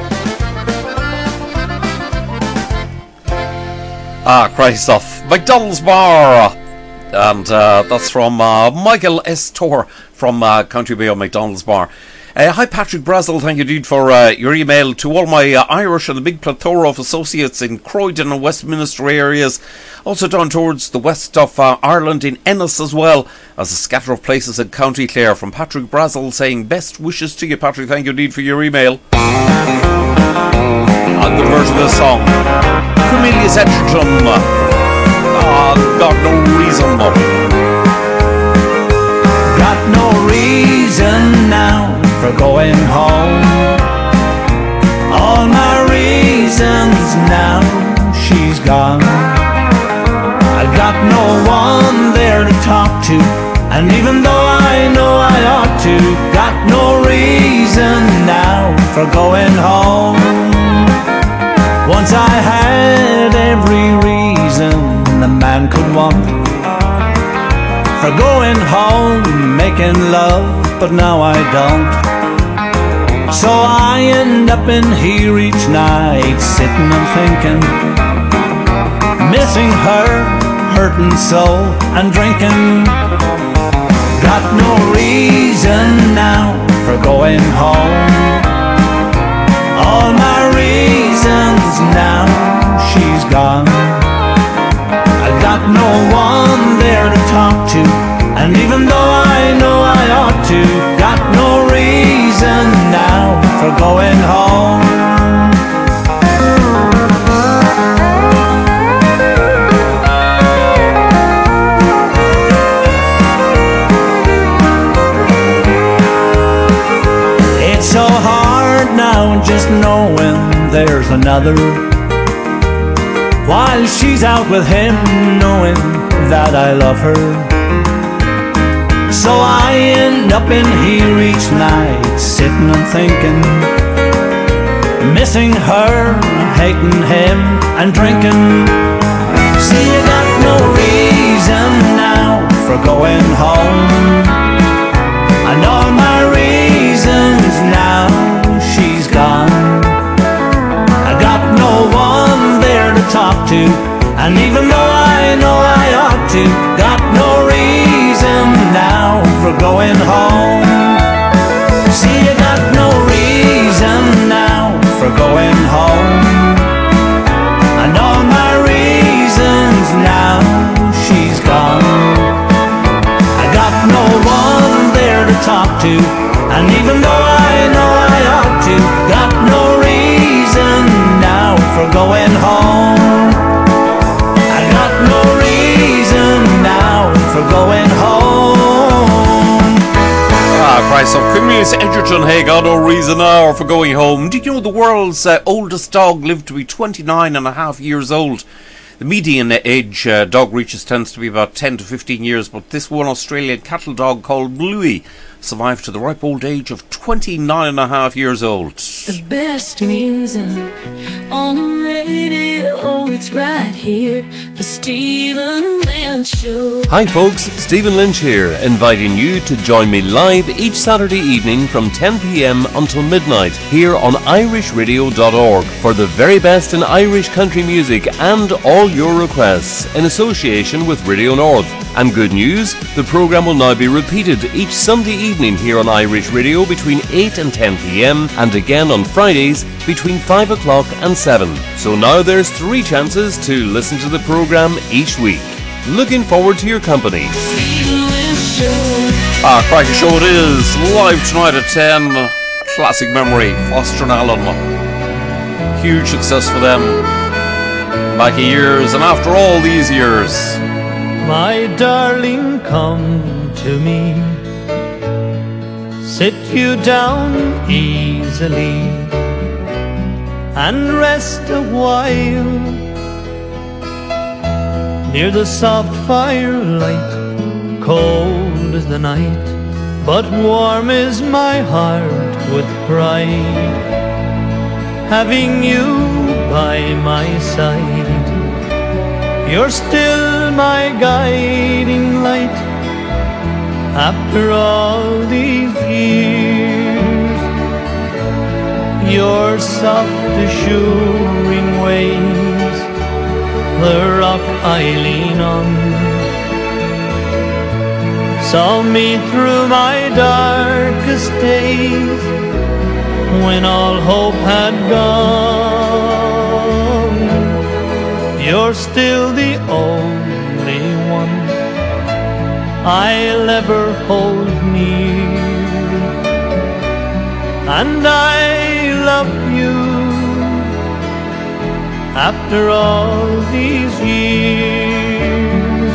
Ah, Christ off. McDonald's Bar! And uh, that's from uh, Michael S. Torr from uh, County Mayo McDonald's Bar. Uh, hi Patrick Brazel, thank you dude for uh, your email to all my uh, Irish and the big plethora of associates in Croydon and Westminster areas, also down towards the west of uh, Ireland in Ennis as well as a scatter of places in County Clare. From Patrick Brazel saying best wishes to you, Patrick, thank you indeed for your email. And the version of the song Cornelius Edgerton, ah, oh, got no reason. Got no reason now for going home. All my reasons now she's gone. I got no one there to talk to, and even though I know I ought to, got no reason now for going home. Once I had every reason a man could want for going home, making love, but now I don't. So I end up in here each night, sitting and thinking, missing her, hurting so, and drinking. Got no reason now for going home. All my reasons now she's gone. I got no one there to talk to, and even though I know I ought to, got no reason now for going home. It's so hard now just knowing there's another, while she's out with him, knowing that I love her. So I end up in here each night, sitting and thinking, missing her, hating him, and drinking. See, you got no reason now for going home, and all my reasons now she's gone. I got no one there to talk to, and even though I know I ought to, got no reason now for going home. See, you got no reason now for going home, and all my reasons now she's gone. I got no one there to talk to, and even though I know I ought to, got no reason now for going home. I got no reason now for going home. Ah, Christ, so Cornelius Edgerton, hey, got no reason now for going home. Did you know the world's uh, oldest dog lived to be twenty-nine and a half years old? The median age uh, dog reaches tends to be about ten to fifteen years, but this one Australian cattle dog called Bluey survived to the ripe old age of twenty-nine and a half years old. The best music on the radio, it's right here, the Stephen Lynch Show. Hi folks, Stephen Lynch here, inviting you to join me live each Saturday evening from ten p m until midnight here on irish radio dot org for the very best in Irish country music and all your requests in association with Radio North And good news, the programme will now be repeated each Sunday evening here on Irish Radio between eight and ten p.m. and again on Fridays between five o'clock and seven. So now there's three chances to listen to the programme each week. Looking forward to your company. Ah, cracking show it is. Live tonight at ten. Classic memory. Foster and Allen. Huge success for them. Back of years, and after all these years. My darling, come to me. Sit you down easily and rest a while near the soft firelight. Cold is the night, but warm is my heart with pride, having you by my side. You're still my guiding light after all these years. Your soft assuring ways, the rock I lean on, saw me through my darkest days when all hope had gone. You're still the only one I'll ever hold near, and I love you after all these years.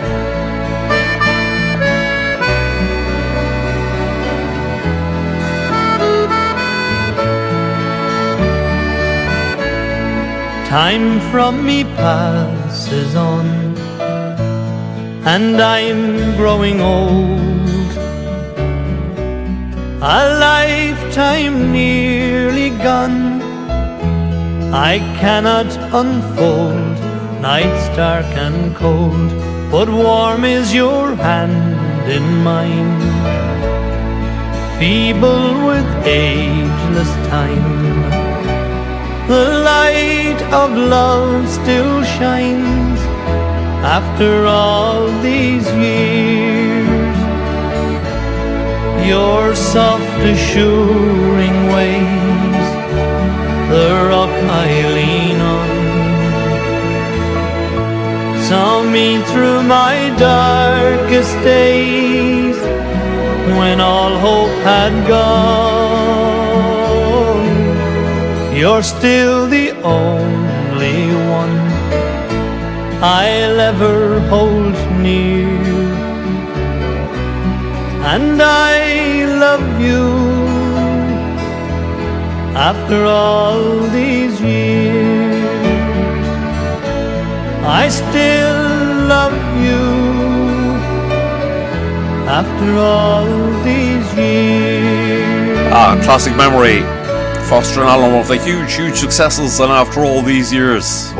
Time from me passes on, and I'm growing old. A lifetime nearly gone, I cannot unfold. Nights dark and cold, but warm is your hand in mine. Feeble with ageless time, the light of love still shines after all these years. Your soft assuring ways, the rock I lean on, saw me through my darkest days when all hope had gone. You're still the only one I'll ever hold near, and I love you after all these years. I still love you after all these years. Ah, classic memory. Foster and Allen, one of the huge, huge successes, and after all these years.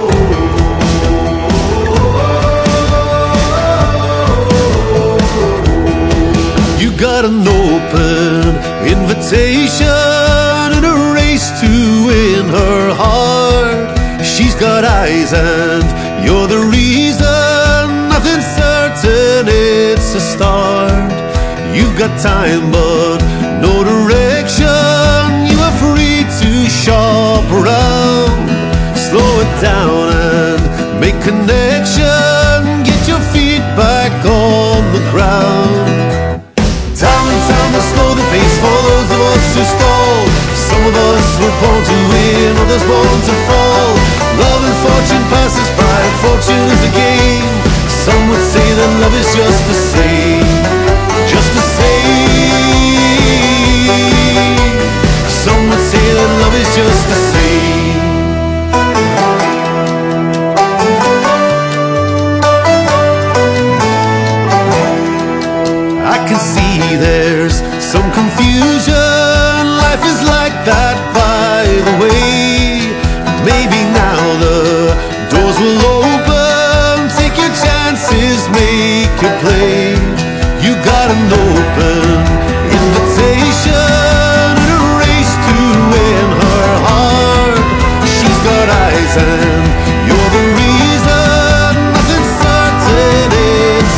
You got an open invitation in a race to win her heart. She's got eyes and you're the reason. Nothing certain, it's a start. You've got time but no direction. You are free to shop around. Slow it down and make connection. Get your feet back on the ground. Time and time to slow the pace for those of us who stall. Some of us were born to win, others born to fall. Love and fortune passes by, fortune is a game. Some would say that love is just the same, just the same. Some would say that love is just the same. I can see there's some confusion. Life is like that, by the way. Maybe now the doors will open. Take your chances, make your play. You got an open invitation in a race to win her heart. She's got eyes and you're the reason. Nothing certain, it's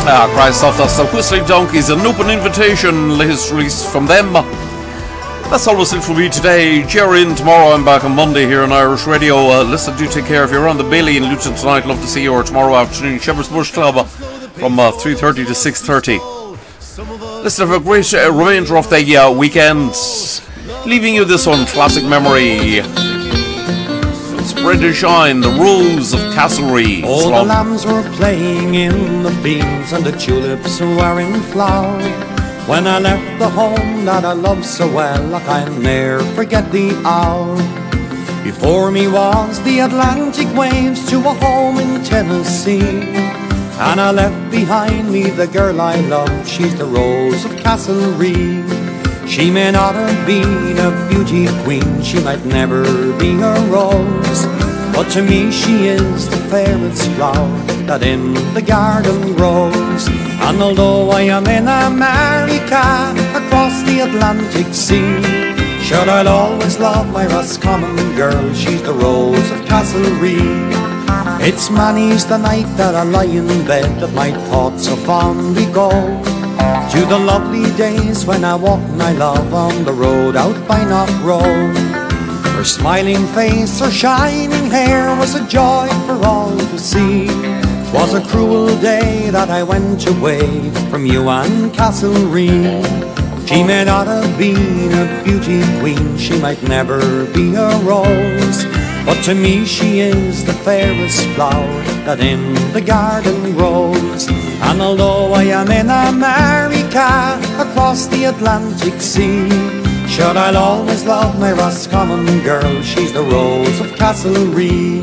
Ah, Christ off, that's the Whistling Donkeys, an open invitation, latest release from them. That's almost it for me today. Jerry in tomorrow. I'm back on Monday here on Irish Radio. Uh, listen, do take care. If you're on the Bailey in Luton tonight, love to see you. Or tomorrow afternoon, Shepherd's Bush Club uh, from uh, three thirty to six thirty. Listen, have a great uh, remainder of the uh, weekend. Leaving you this one, classic memory. Spread and shine, the Rose of Castlereagh. All the lambs were playing in the fields and the tulips were in flower. When I left the home that I loved so well, like I'll ne'er forget the hour. Before me was the Atlantic waves to a home in Tennessee, and I left behind me the girl I love. She's the Rose of Castlereagh. She may not have been a beauty queen, she might never be a rose, but to me she is the fairest flower that in the garden grows. And although I am in America, across the Atlantic Sea, sure I'll always love my Roscommon girl. She's the Rose of Castlereagh. It's many's the night that I lie in bed, that my thoughts so fondly go to the lovely days when I walked my love on the road out by Knock Road. Her smiling face, her shining hair was a joy for all to see. 'Twas a cruel day that I went away from you and Castlereagh. She may not have been a beauty queen, she might never be a rose, but to me she is the fairest flower that in the garden grows. And although I am in America, across the Atlantic Sea, sure I'll always love my Roscommon girl. She's the Rose of Castlereagh.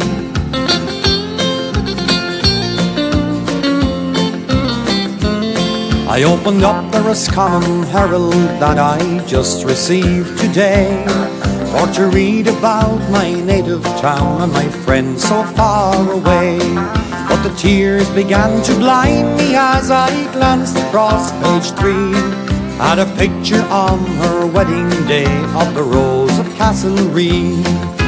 I opened up the Roscommon Herald that I just received today, for to read about my native town and my friends so far away. But the tears began to blind me as I glanced across page three at a picture on her wedding day of the Rose of Castlereagh.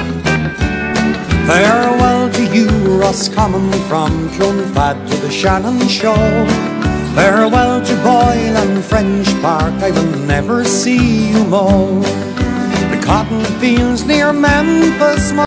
Farewell to you, Roscommon, from Clonfad to the Shannon Shoal. Farewell to Boyle and French Park, I will never see you more. The cotton fields near Memphis